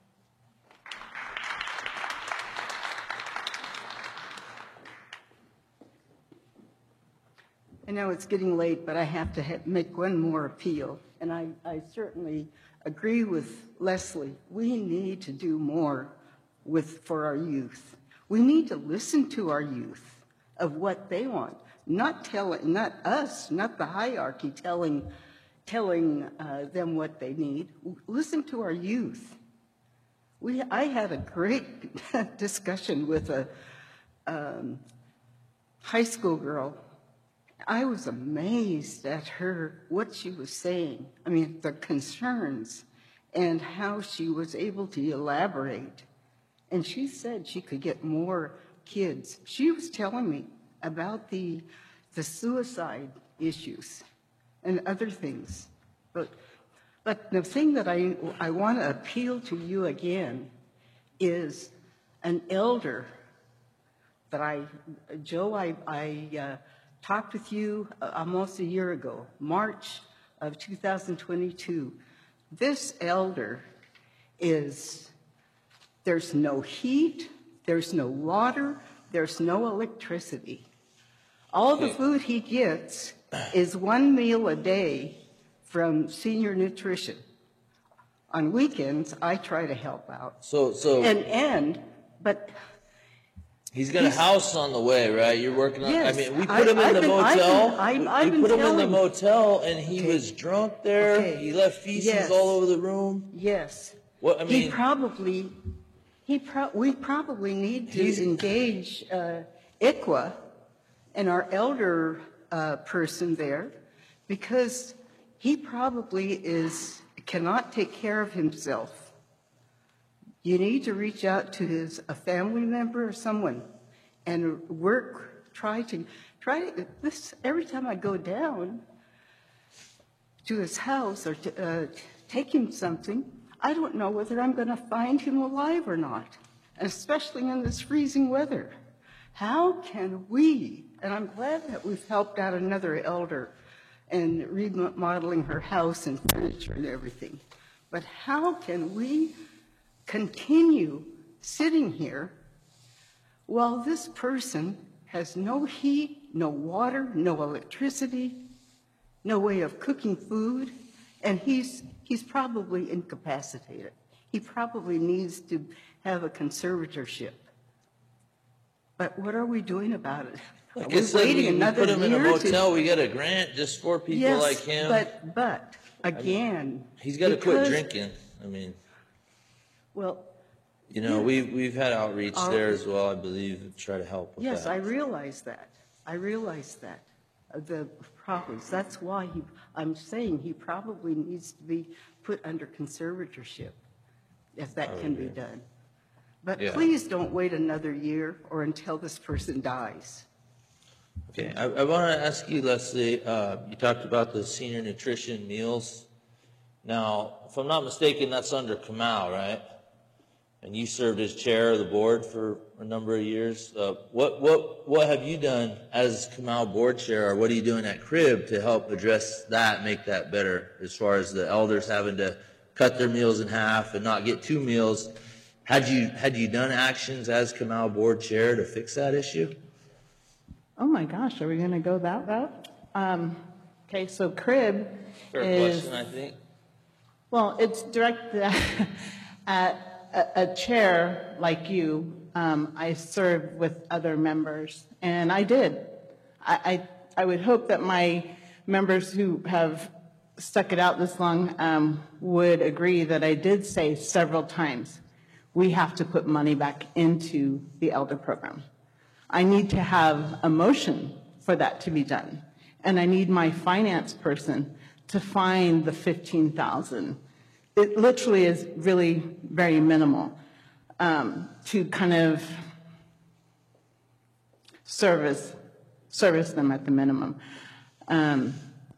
I know it's getting late, but I have to ha- make one more appeal. And I, I certainly agree with Leslie. We need to do more with for our youth. We need to listen to our youth of what they want, not telling, not us, not the hierarchy telling, telling uh, them what they need. Listen to our youth. We, I had a great discussion with a um, high school girl. I was amazed at her, what she was saying. I mean, the concerns and how she was able to elaborate. And she said she could get more kids. She was telling me about the, the suicide issues and other things. But, but the thing that I, I want to appeal to you again is an elder that I, Joe, I, I uh, talked with you almost a year ago, March of two thousand twenty-two. This elder is, there's no heat, there's no water, there's no electricity. All the food he gets is one meal a day from Senior Nutrition. On weekends, I try to help out. So, so And, and, but he's got a house on the way, right? You're working on. Yes. I mean, we I- put him in I've the been- I've motel. been- I've- We- I've we been put him in the telling- motel, and he Okay. was drunk there. Okay. He left feces Yes. all over the room. yes. What I He mean, probably, He pro, we probably need to He's- engage uh, I C W A and our elder uh, person there, because he probably is, cannot take care of himself. You need to reach out to his, a family member or someone and work, try to, try to, this, every time I go down to his house or to uh, take him something, I don't know whether I'm going to find him alive or not, especially in this freezing weather. How can we, and I'm glad that we've helped out another elder in remodeling her house and furniture and everything, but how can we continue sitting here while this person has no heat, no water, no electricity, no way of cooking food, and he's he's probably incapacitated. He probably needs to have a conservatorship. But what are we doing about it? Are Like we I said, waiting we, we another put him in a year to- motel, we get a grant just for people Yes, like him. but, but, again. He's gotta quit because- drinking. I mean, Well, you know, we, we've had outreach Our- there as well, I believe, to try to help with that. yes, I realize that. I realize that, uh, the problems. That's why he, I'm saying he probably needs to be put under conservatorship, if that can be done. But Yeah. please don't wait another year or until this person dies. Okay, I, I want to ask you, Leslie, uh, you talked about the senior nutrition meals. Now, if I'm not mistaken, that's under Kamau, right? And you served as chair of the board for a number of years. Uh, what, what, what have you done as Kamau board chair, or what are you doing at Crib to help address that, make that better, as far as the elders having to cut their meals in half and not get two meals? Had you, had you done actions as Kamau board chair to fix that issue? Oh my gosh, are we going to go that route? Um, okay, so Crib Fair is, question, I think. well, it's directed at, at a, a chair like you. Um, I served with other members, and I did. I, I, I would hope that my members who have stuck it out this long um, would agree that I did say several times, we have to put money back into the elder program. I need to have a motion for that to be done. And I need my finance person to find the fifteen thousand. It literally is really very minimal um, to kind of service, service them at the minimum. Um,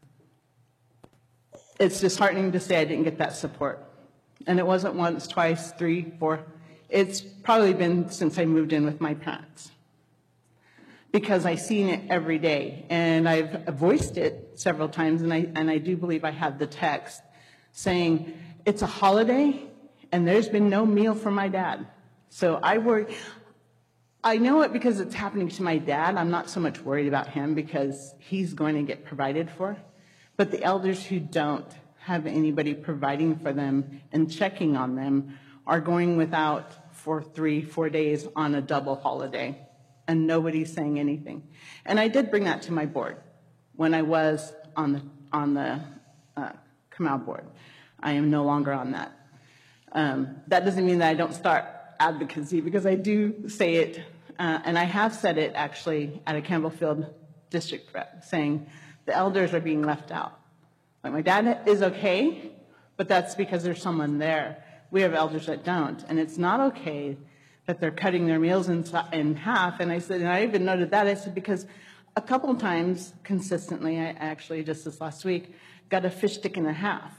it's disheartening to say I didn't get that support. And it wasn't once, twice, three, four. It's probably been since I moved in with my parents, because I've seen it every day, and I've voiced it several times, and I, and I do believe I have the text saying, it's a holiday, and there's been no meal for my dad. So I worry, I know it because it's happening to my dad. I'm not so much worried about him because he's going to get provided for. But the elders who don't have anybody providing for them and checking on them are going without for three, four days on a double holiday, and nobody's saying anything. And I did bring that to my board when I was on the on the uh, Kamau board. I am no longer on that. Um, that doesn't mean that I don't start advocacy, because I do say it, uh, and I have said it actually at a Campbellfield district rep, saying the elders are being left out. Like, my dad is okay, but that's because there's someone there. We have elders that don't, and it's not okay that they're cutting their meals in, in half. And I said, and I even noted that, I said, because a couple times consistently, I actually just this last week, got a fish stick and a half.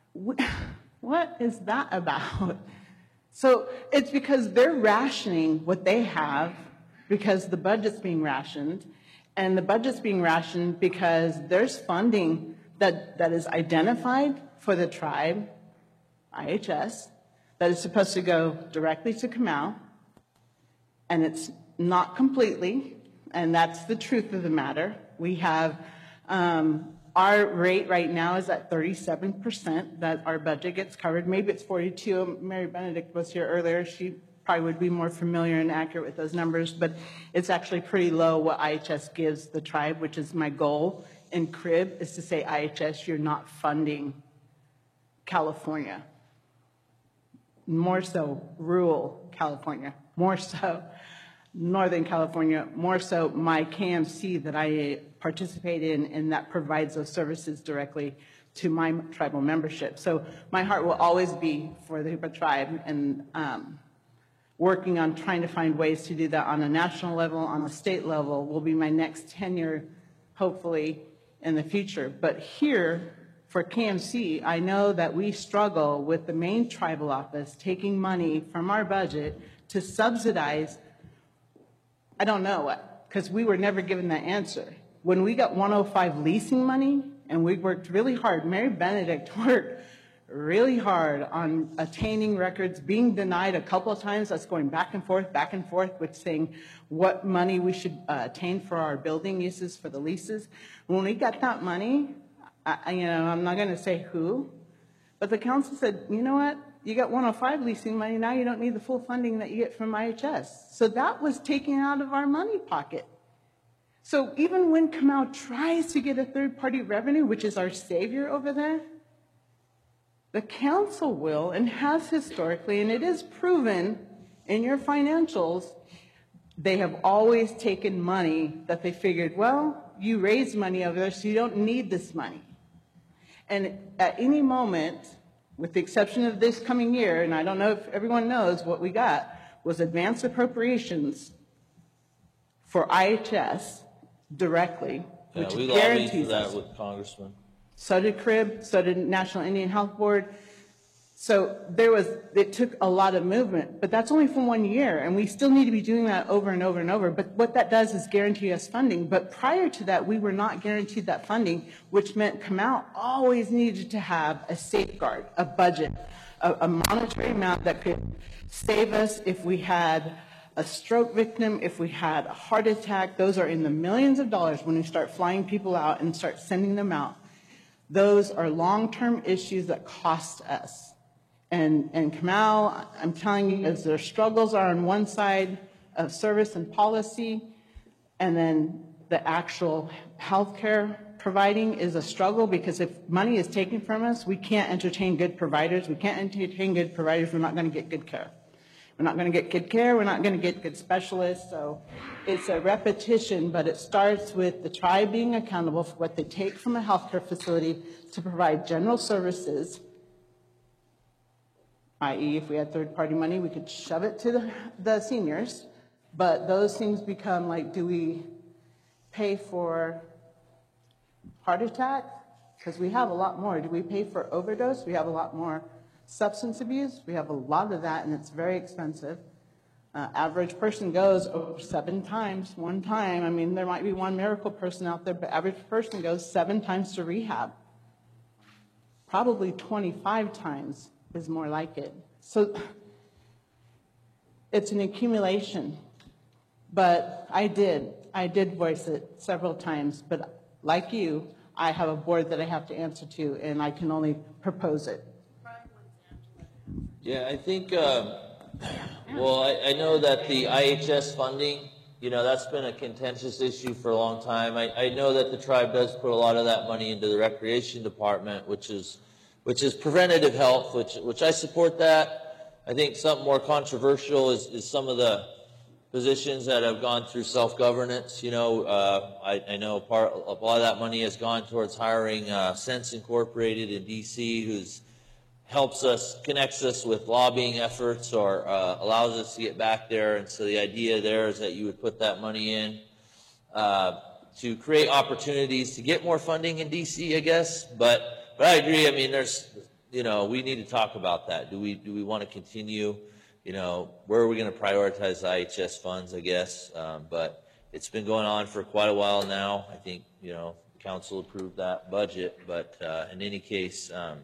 What is that about? So it's because they're rationing what they have because the budget's being rationed, and the budget's being rationed because there's funding that, that is identified for the tribe, I H S, that is supposed to go directly to Kamau, and it's not completely, and that's the truth of the matter. We have, um, our rate right now is at thirty-seven percent that our budget gets covered. Maybe it's forty-two. Mary Benedict was here earlier. She probably would be more familiar and accurate with those numbers, but it's actually pretty low what I H S gives the tribe, which is my goal in Crib, is to say, I H S, you're not funding California. More so rural California, more so Northern California, more so my K M C that I participate in, and that provides those services directly to my tribal membership. So my heart will always be for the Hoopa tribe, and um, working on trying to find ways to do that on a national level, on a state level, will be my next tenure, hopefully, in the future. But here, for K M C, I know that we struggle with the main tribal office taking money from our budget to subsidize, I don't know what, because we were never given that answer. When we got one oh five leasing money, and we worked really hard, Mary Benedict worked really hard on attaining records, being denied a couple of times, us going back and forth, back and forth with saying what money we should uh, attain for our building uses, for the leases. When we got that money, I, you know, I'm not going to say who, but the council said, you know what? You got one oh five leasing money, now you don't need the full funding that you get from I H S. So that was taken out of our money pocket. So even when Kamau tries to get a third-party revenue, which is our savior over there, the council will, and has historically, and it is proven in your financials, they have always taken money that they figured, well, you raised money over there, so you don't need this money. And at any moment, with the exception of this coming year, and I don't know if everyone knows what we got, was advanced appropriations for I H S directly, Yeah, which we lobbied for guarantees that us. with Congressman. So did CRIB, so did National Indian Health Board. So there was, it took a lot of movement, but that's only for one year, and we still need to be doing that over and over and over. But what that does is guarantee us funding. But prior to that, we were not guaranteed that funding, which meant Kamau always needed to have a safeguard, a budget, a, a monetary amount that could save us if we had a stroke victim, if we had a heart attack. Those are in the millions of dollars when we start flying people out and start sending them out. Those are long-term issues that cost us. And, and Kamau, I'm telling you, as their struggles are on one side of service and policy, and then the actual healthcare providing is a struggle, because if money is taken from us, we can't entertain good providers. We can't entertain good providers. We're not going to get good care. We're not going to get good care. We're not going to get good specialists. So it's a repetition, but it starts with the tribe being accountable for what they take from a healthcare facility to provide general services, that is if we had third-party money, we could shove it to the, the seniors. But those things become like, do we pay for heart attack? Because we have a lot more. Do we pay for overdose? We have a lot more. Substance abuse, we have a lot of that, and it's very expensive. Uh, average person goes over seven times, one time. I mean, there might be one miracle person out there, but average person goes seven times to rehab. Probably twenty-five times is more like it. So it's an accumulation. But I did, I did voice it several times, but like you, I have a board that I have to answer to, and I can only propose it. Yeah, I think, um, well, I, I know that the I H S funding, you know, that's been a contentious issue for a long time. I, I know that the tribe does put a lot of that money into the recreation department, which is, which is preventative health, which, which I support that. I think something more controversial is, is some of the positions that have gone through self-governance. You know, uh, I, I know part, a lot of that money has gone towards hiring uh, Sense Incorporated in D C, who's helps us, connects us with lobbying efforts, or uh, allows us to get back there. And so the idea there is that you would put that money in uh, to create opportunities to get more funding in D C, I guess. But but I agree. I mean, there's, you know, we need to talk about that. Do we do we want to continue? You know, where are we going to prioritize I H S funds? I guess. Um, but it's been going on for quite a while now. I think, you know, the council approved that budget. But uh, in any case. Um,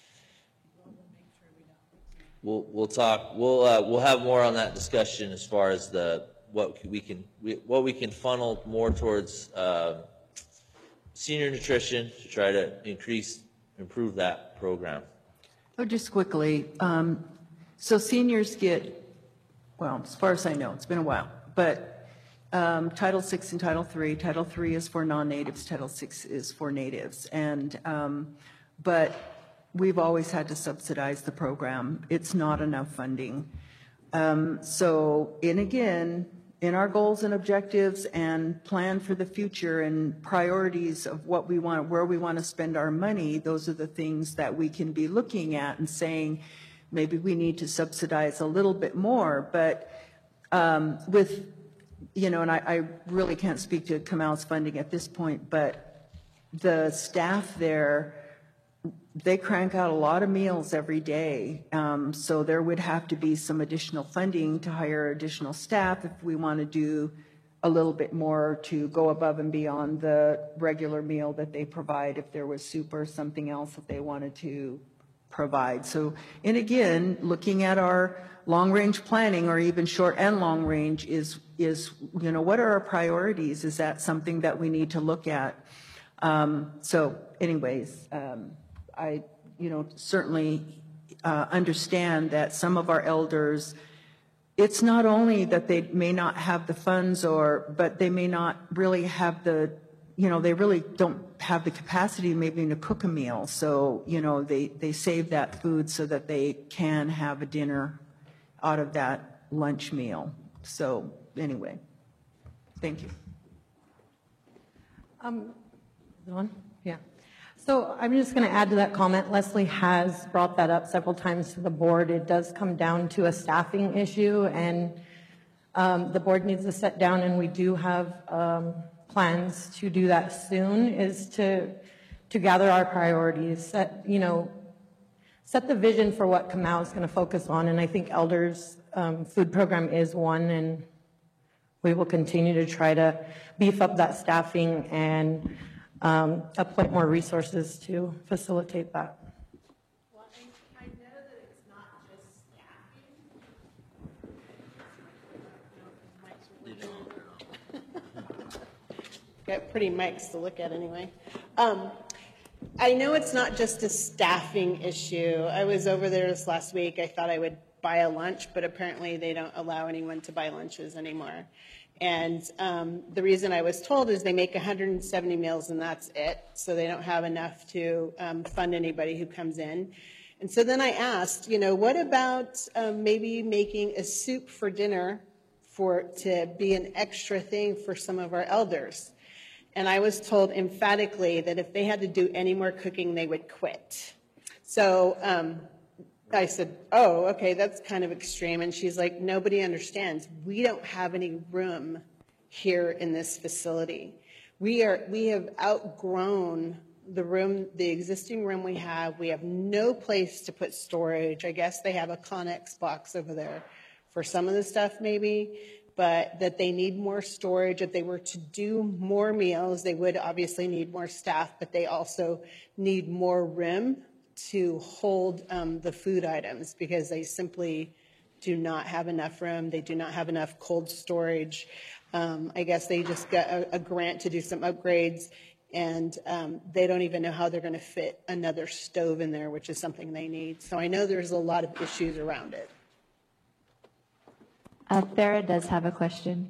We'll we'll talk. We'll uh, we'll have more on that discussion as far as the what we can we, what we can funnel more towards uh, senior nutrition to try to increase improve that program. Oh, just quickly, um, so seniors get, well, as far as I know, it's been a while, but um, Title six and Title three. Title three is for non-natives. Title six is for natives, and um, but. We've always had to subsidize the program. It's not enough funding. Um, So, and again, in our goals and objectives and plan for the future and priorities of what we want, where we want to spend our money, those are the things that we can be looking at and saying, maybe we need to subsidize a little bit more. But um, with, you know, and I, I really can't speak to Kamal's funding at this point, but the staff there, they crank out a lot of meals every day. Um, so there would have to be some additional funding to hire additional staff if we want to do a little bit more to go above and beyond the regular meal that they provide, if there was soup or something else that they wanted to provide. So, and again, looking at our long-range planning, or even short and long range, is, is, you know, what are our priorities? Is that something that we need to look at? Um, so anyways, um, I, you know, certainly uh, understand that some of our elders, it's not only that they may not have the funds, or, but they may not really have the, you know, they really don't have the capacity maybe to cook a meal. So, you know, they, they save that food so that they can have a dinner out of that lunch meal. So anyway, thank you. Um, is it on? Yeah. So I'm just going to add to that comment. Leslie has brought that up several times to the board. It does come down to a staffing issue, and um, the board needs to sit down, and we do have um, plans to do that soon, is to to gather our priorities, set, you know, set the vision for what Kamal is going to focus on. And I think Elders um, Food Program is one, and we will continue to try to beef up that staffing and um, appoint more resources to facilitate that. Well, I, I know that it's not just staffing. Got pretty mics to look at anyway. Um, I know it's not just a staffing issue. I was over there this last week. I thought I would buy a lunch, but apparently they don't allow anyone to buy lunches anymore. And um, the reason I was told is they make one hundred seventy meals and that's it. So they don't have enough to um, fund anybody who comes in. And so then I asked, you know, what about um, maybe making a soup for dinner for to be an extra thing for some of our elders? And I was told emphatically that if they had to do any more cooking, they would quit. So um, I said, oh, okay, that's kind of extreme. And she's like, nobody understands. We don't have any room here in this facility. We are, we have outgrown the room, the existing room we have. We have no place to put storage. I guess they have a Connex box over there for some of the stuff maybe, but that they need more storage. If they were to do more meals, they would obviously need more staff, but they also need more room to hold um, the food items, because they simply do not have enough room. They do not have enough cold storage. Um, I guess they just got a, a grant to do some upgrades, and um, they don't even know how they're going to fit another stove in there, which is something they need. So I know there's a lot of issues around it. Uh, Farah does have a question.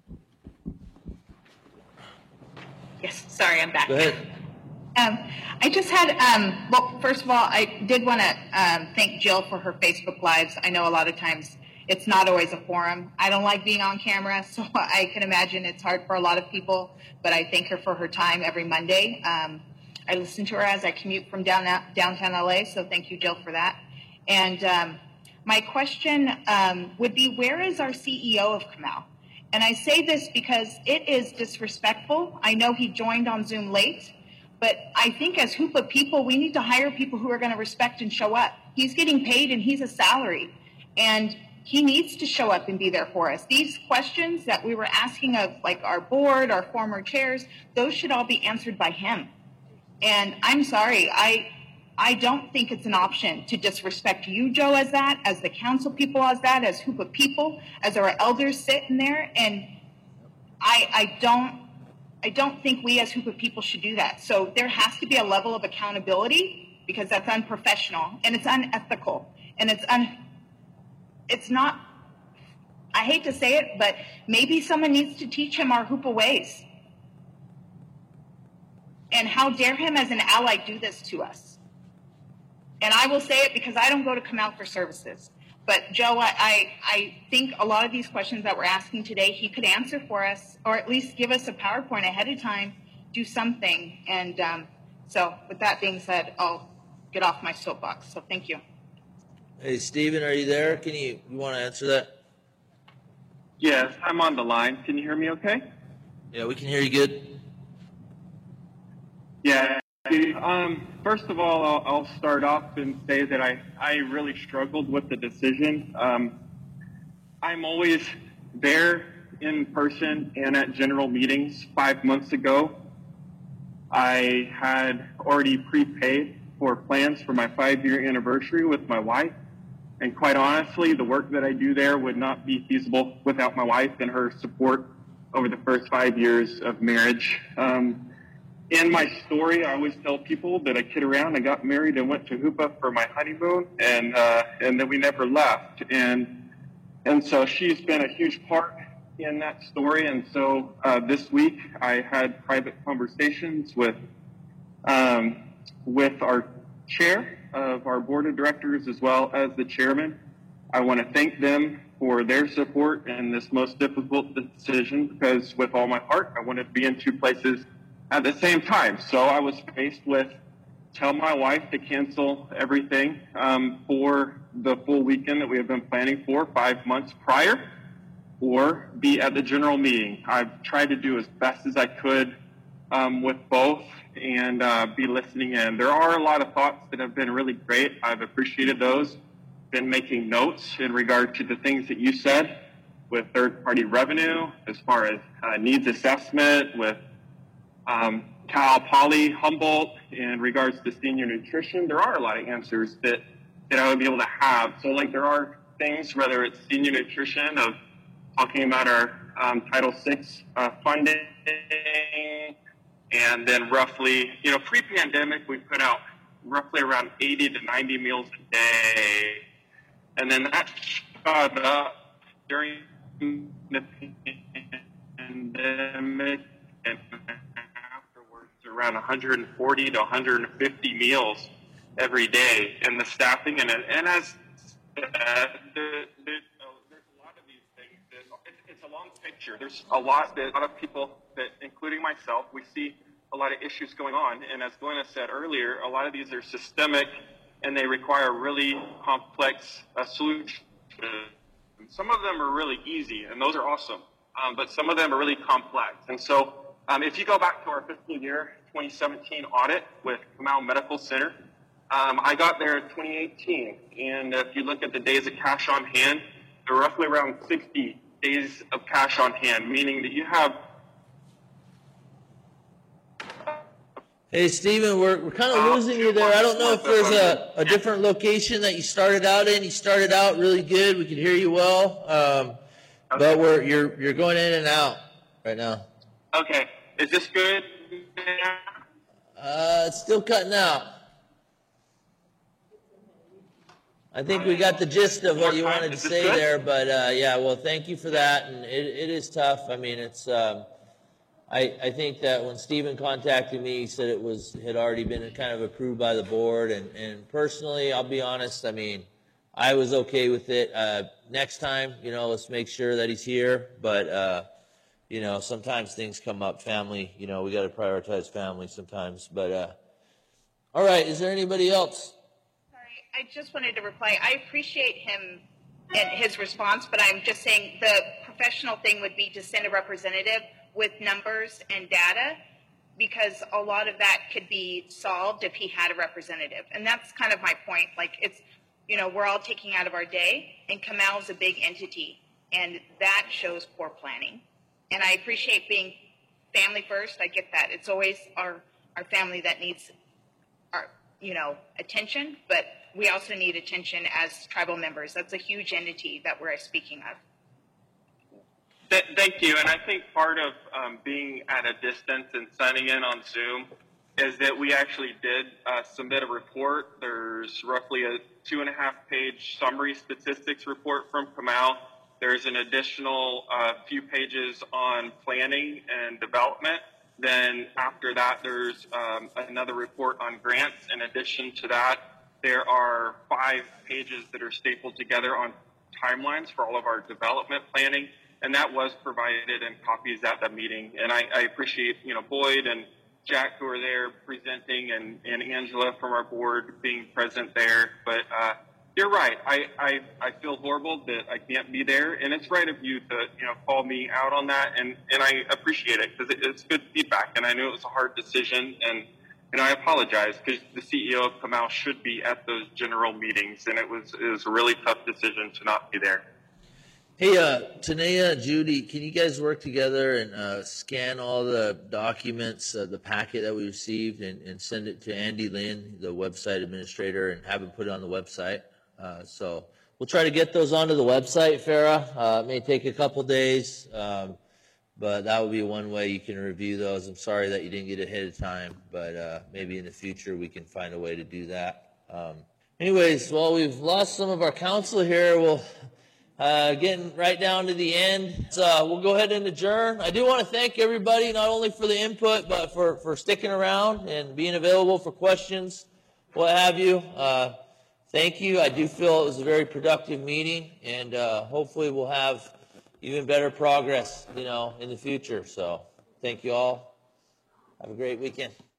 Yes, sorry, I'm back. Go ahead. Um, I just had, um, well, first of all, I did want to um, thank Jill for her Facebook Lives. I know a lot of times it's not always a forum. I don't like being on camera, so I can imagine it's hard for a lot of people, but I thank her for her time every Monday. Um, I listen to her as I commute from down, downtown L A, so thank you, Jill, for that. And um, my question um, would be, where is our C E O of Kamal? And I say this because it is disrespectful. I know he joined on Zoom late, but I think as Hoopa people, we need to hire people who are going to respect and show up. He's getting paid and he's a salary, and he needs to show up and be there for us. These questions that we were asking of like our board, our former chairs, those should all be answered by him. And I'm sorry, I I don't think it's an option to disrespect you, Joe, as that, as the council people as that, as Hoopa people, as our elders sitting there. And I I don't I don't think we as Hoopa people should do that. So there has to be a level of accountability, because that's unprofessional and it's unethical and it's un, it's not, I hate to say it, but maybe someone needs to teach him our Hoopa ways. And how dare him as an ally do this to us? And I will say it because I don't go to Kamal for services. But Joe, I, I, I think a lot of these questions that we're asking today, he could answer for us, or at least give us a PowerPoint ahead of time, do something. And um, so with that being said, I'll get off my soapbox. So thank you. Hey, Stephen, are you there? Can you, you want to answer that? Yes, I'm on the line. Can you hear me okay? Yeah, we can hear you good. Yeah. Um, first of all, I'll, I'll start off and say that I, I really struggled with the decision. Um, I'm always there in person and at general meetings. Five months ago, I had already prepaid for plans for my five-year anniversary with my wife. And quite honestly, the work that I do there would not be feasible without my wife and her support over the first five years of marriage. Um, in my story, I always tell people that I kid around. I got married and went to Hoopa for my honeymoon, and uh, and then we never left. And and so she's been a huge part in that story. And so uh, this week, I had private conversations with um, with our chair of our board of directors as well as the chairman. I want to thank them for their support in this most difficult decision, because with all my heart, I wanted to be in two places at the same time. So I was faced with tell my wife to cancel everything um, for the full weekend that we have been planning for five months prior, or be at the general meeting. I've tried to do as best as I could um, with both, and uh, be listening in. There are a lot of thoughts that have been really great. I've appreciated those. Been making notes in regard to the things that you said with third-party revenue, as far as uh, needs assessment, with um, Cal Poly Humboldt in regards to senior nutrition. There are a lot of answers that, that I would be able to have. So like there are things, whether it's senior nutrition, of talking about our um, Title six uh, funding, and then roughly, you know, pre-pandemic, we put out roughly around eighty to ninety meals a day. And then that shot up during the pandemic, and afterwards around one hundred forty to one hundred fifty meals every day. And the staffing, and, and as uh, the, the, there's a lot of these things that it's a long picture. There's a lot that a lot of people, that including myself, we see a lot of issues going on. And as Glenna said earlier, a lot of these are systemic and they require really complex uh, solutions. Some of them are really easy, and those are awesome. Um, but some of them are really complex. And so um, if you go back to our fiscal year twenty seventeen audit with Kamau Medical Center, um, I got there in twenty eighteen. And if you look at the days of cash on hand, they're roughly around sixty days of cash on hand, meaning that you have. Hey, Stephen, we're, we're kind of losing you there. I don't know if there's a, a different location that you started out in. You started out really good. We could hear you well. Um, but we're, you're, you're going in and out right now. Okay. Is this good? Uh, it's still cutting out. I think we got the gist of what you wanted to say there, but uh, yeah, well, thank you for that. And it, it is tough. I mean, it's, um, I, I think that when Stephen contacted me, he said it was had already been kind of approved by the board. And, and personally, I'll be honest, I mean, I was okay with it. Uh, next time, you know, let's make sure that he's here. But, uh, you know, sometimes things come up, family, you know, we got to prioritize family sometimes. But, uh, all right, is there anybody else? Sorry, I just wanted to reply. I appreciate him and his response, but I'm just saying the professional thing would be to send a representative with numbers and data, because a lot of that could be solved if he had a representative. And that's kind of my point. Like, it's, you know, we're all taking out of our day, and Kamau's a big entity, and that shows poor planning. And I appreciate being family first. I get that. It's always our, our family that needs our, you know, attention, but we also need attention as tribal members. That's a huge entity that we're speaking of. Thank you. And I think part of um, being at a distance and signing in on Zoom is that we actually did uh, submit a report. There's roughly a two and a half page summary statistics report from Kamau. There's an additional uh, few pages on planning and development. Then after that, there's um, another report on grants in addition to that. there are five pages that are stapled together on timelines for all of our development planning, and that was provided in copies at the meeting. And I, I appreciate, you know, Boyd and Jack who are there presenting, and, and Angela from our board being present there. But uh, you're right. I, I, I feel horrible that I can't be there, and it's right of you to, you know, call me out on that, and, and I appreciate it because it, it's good feedback, and I knew it was a hard decision, and and I apologize because the C E O of Kamau should be at those general meetings, and it was it was a really tough decision to not be there. Hey, uh, Tanea, Judy, can you guys work together and uh, scan all the documents, uh, the packet that we received, and, and send it to Andy Lynn, the website administrator, and have him put it on the website? Uh, so we'll try to get those onto the website, Farah. Uh, it may take a couple days, um, but that would be one way you can review those. I'm sorry that you didn't get it ahead of time, but uh, maybe in the future we can find a way to do that. Um, anyways, well, we've lost some of our council here. We'll uh, getting right down to the end. So uh, we'll go ahead and adjourn. I do want to thank everybody, not only for the input, but for, for sticking around and being available for questions, what have you. Uh, thank you. I do feel it was a very productive meeting, and uh, hopefully we'll have even better progress, you know, in the future. So thank you all. Have a great weekend.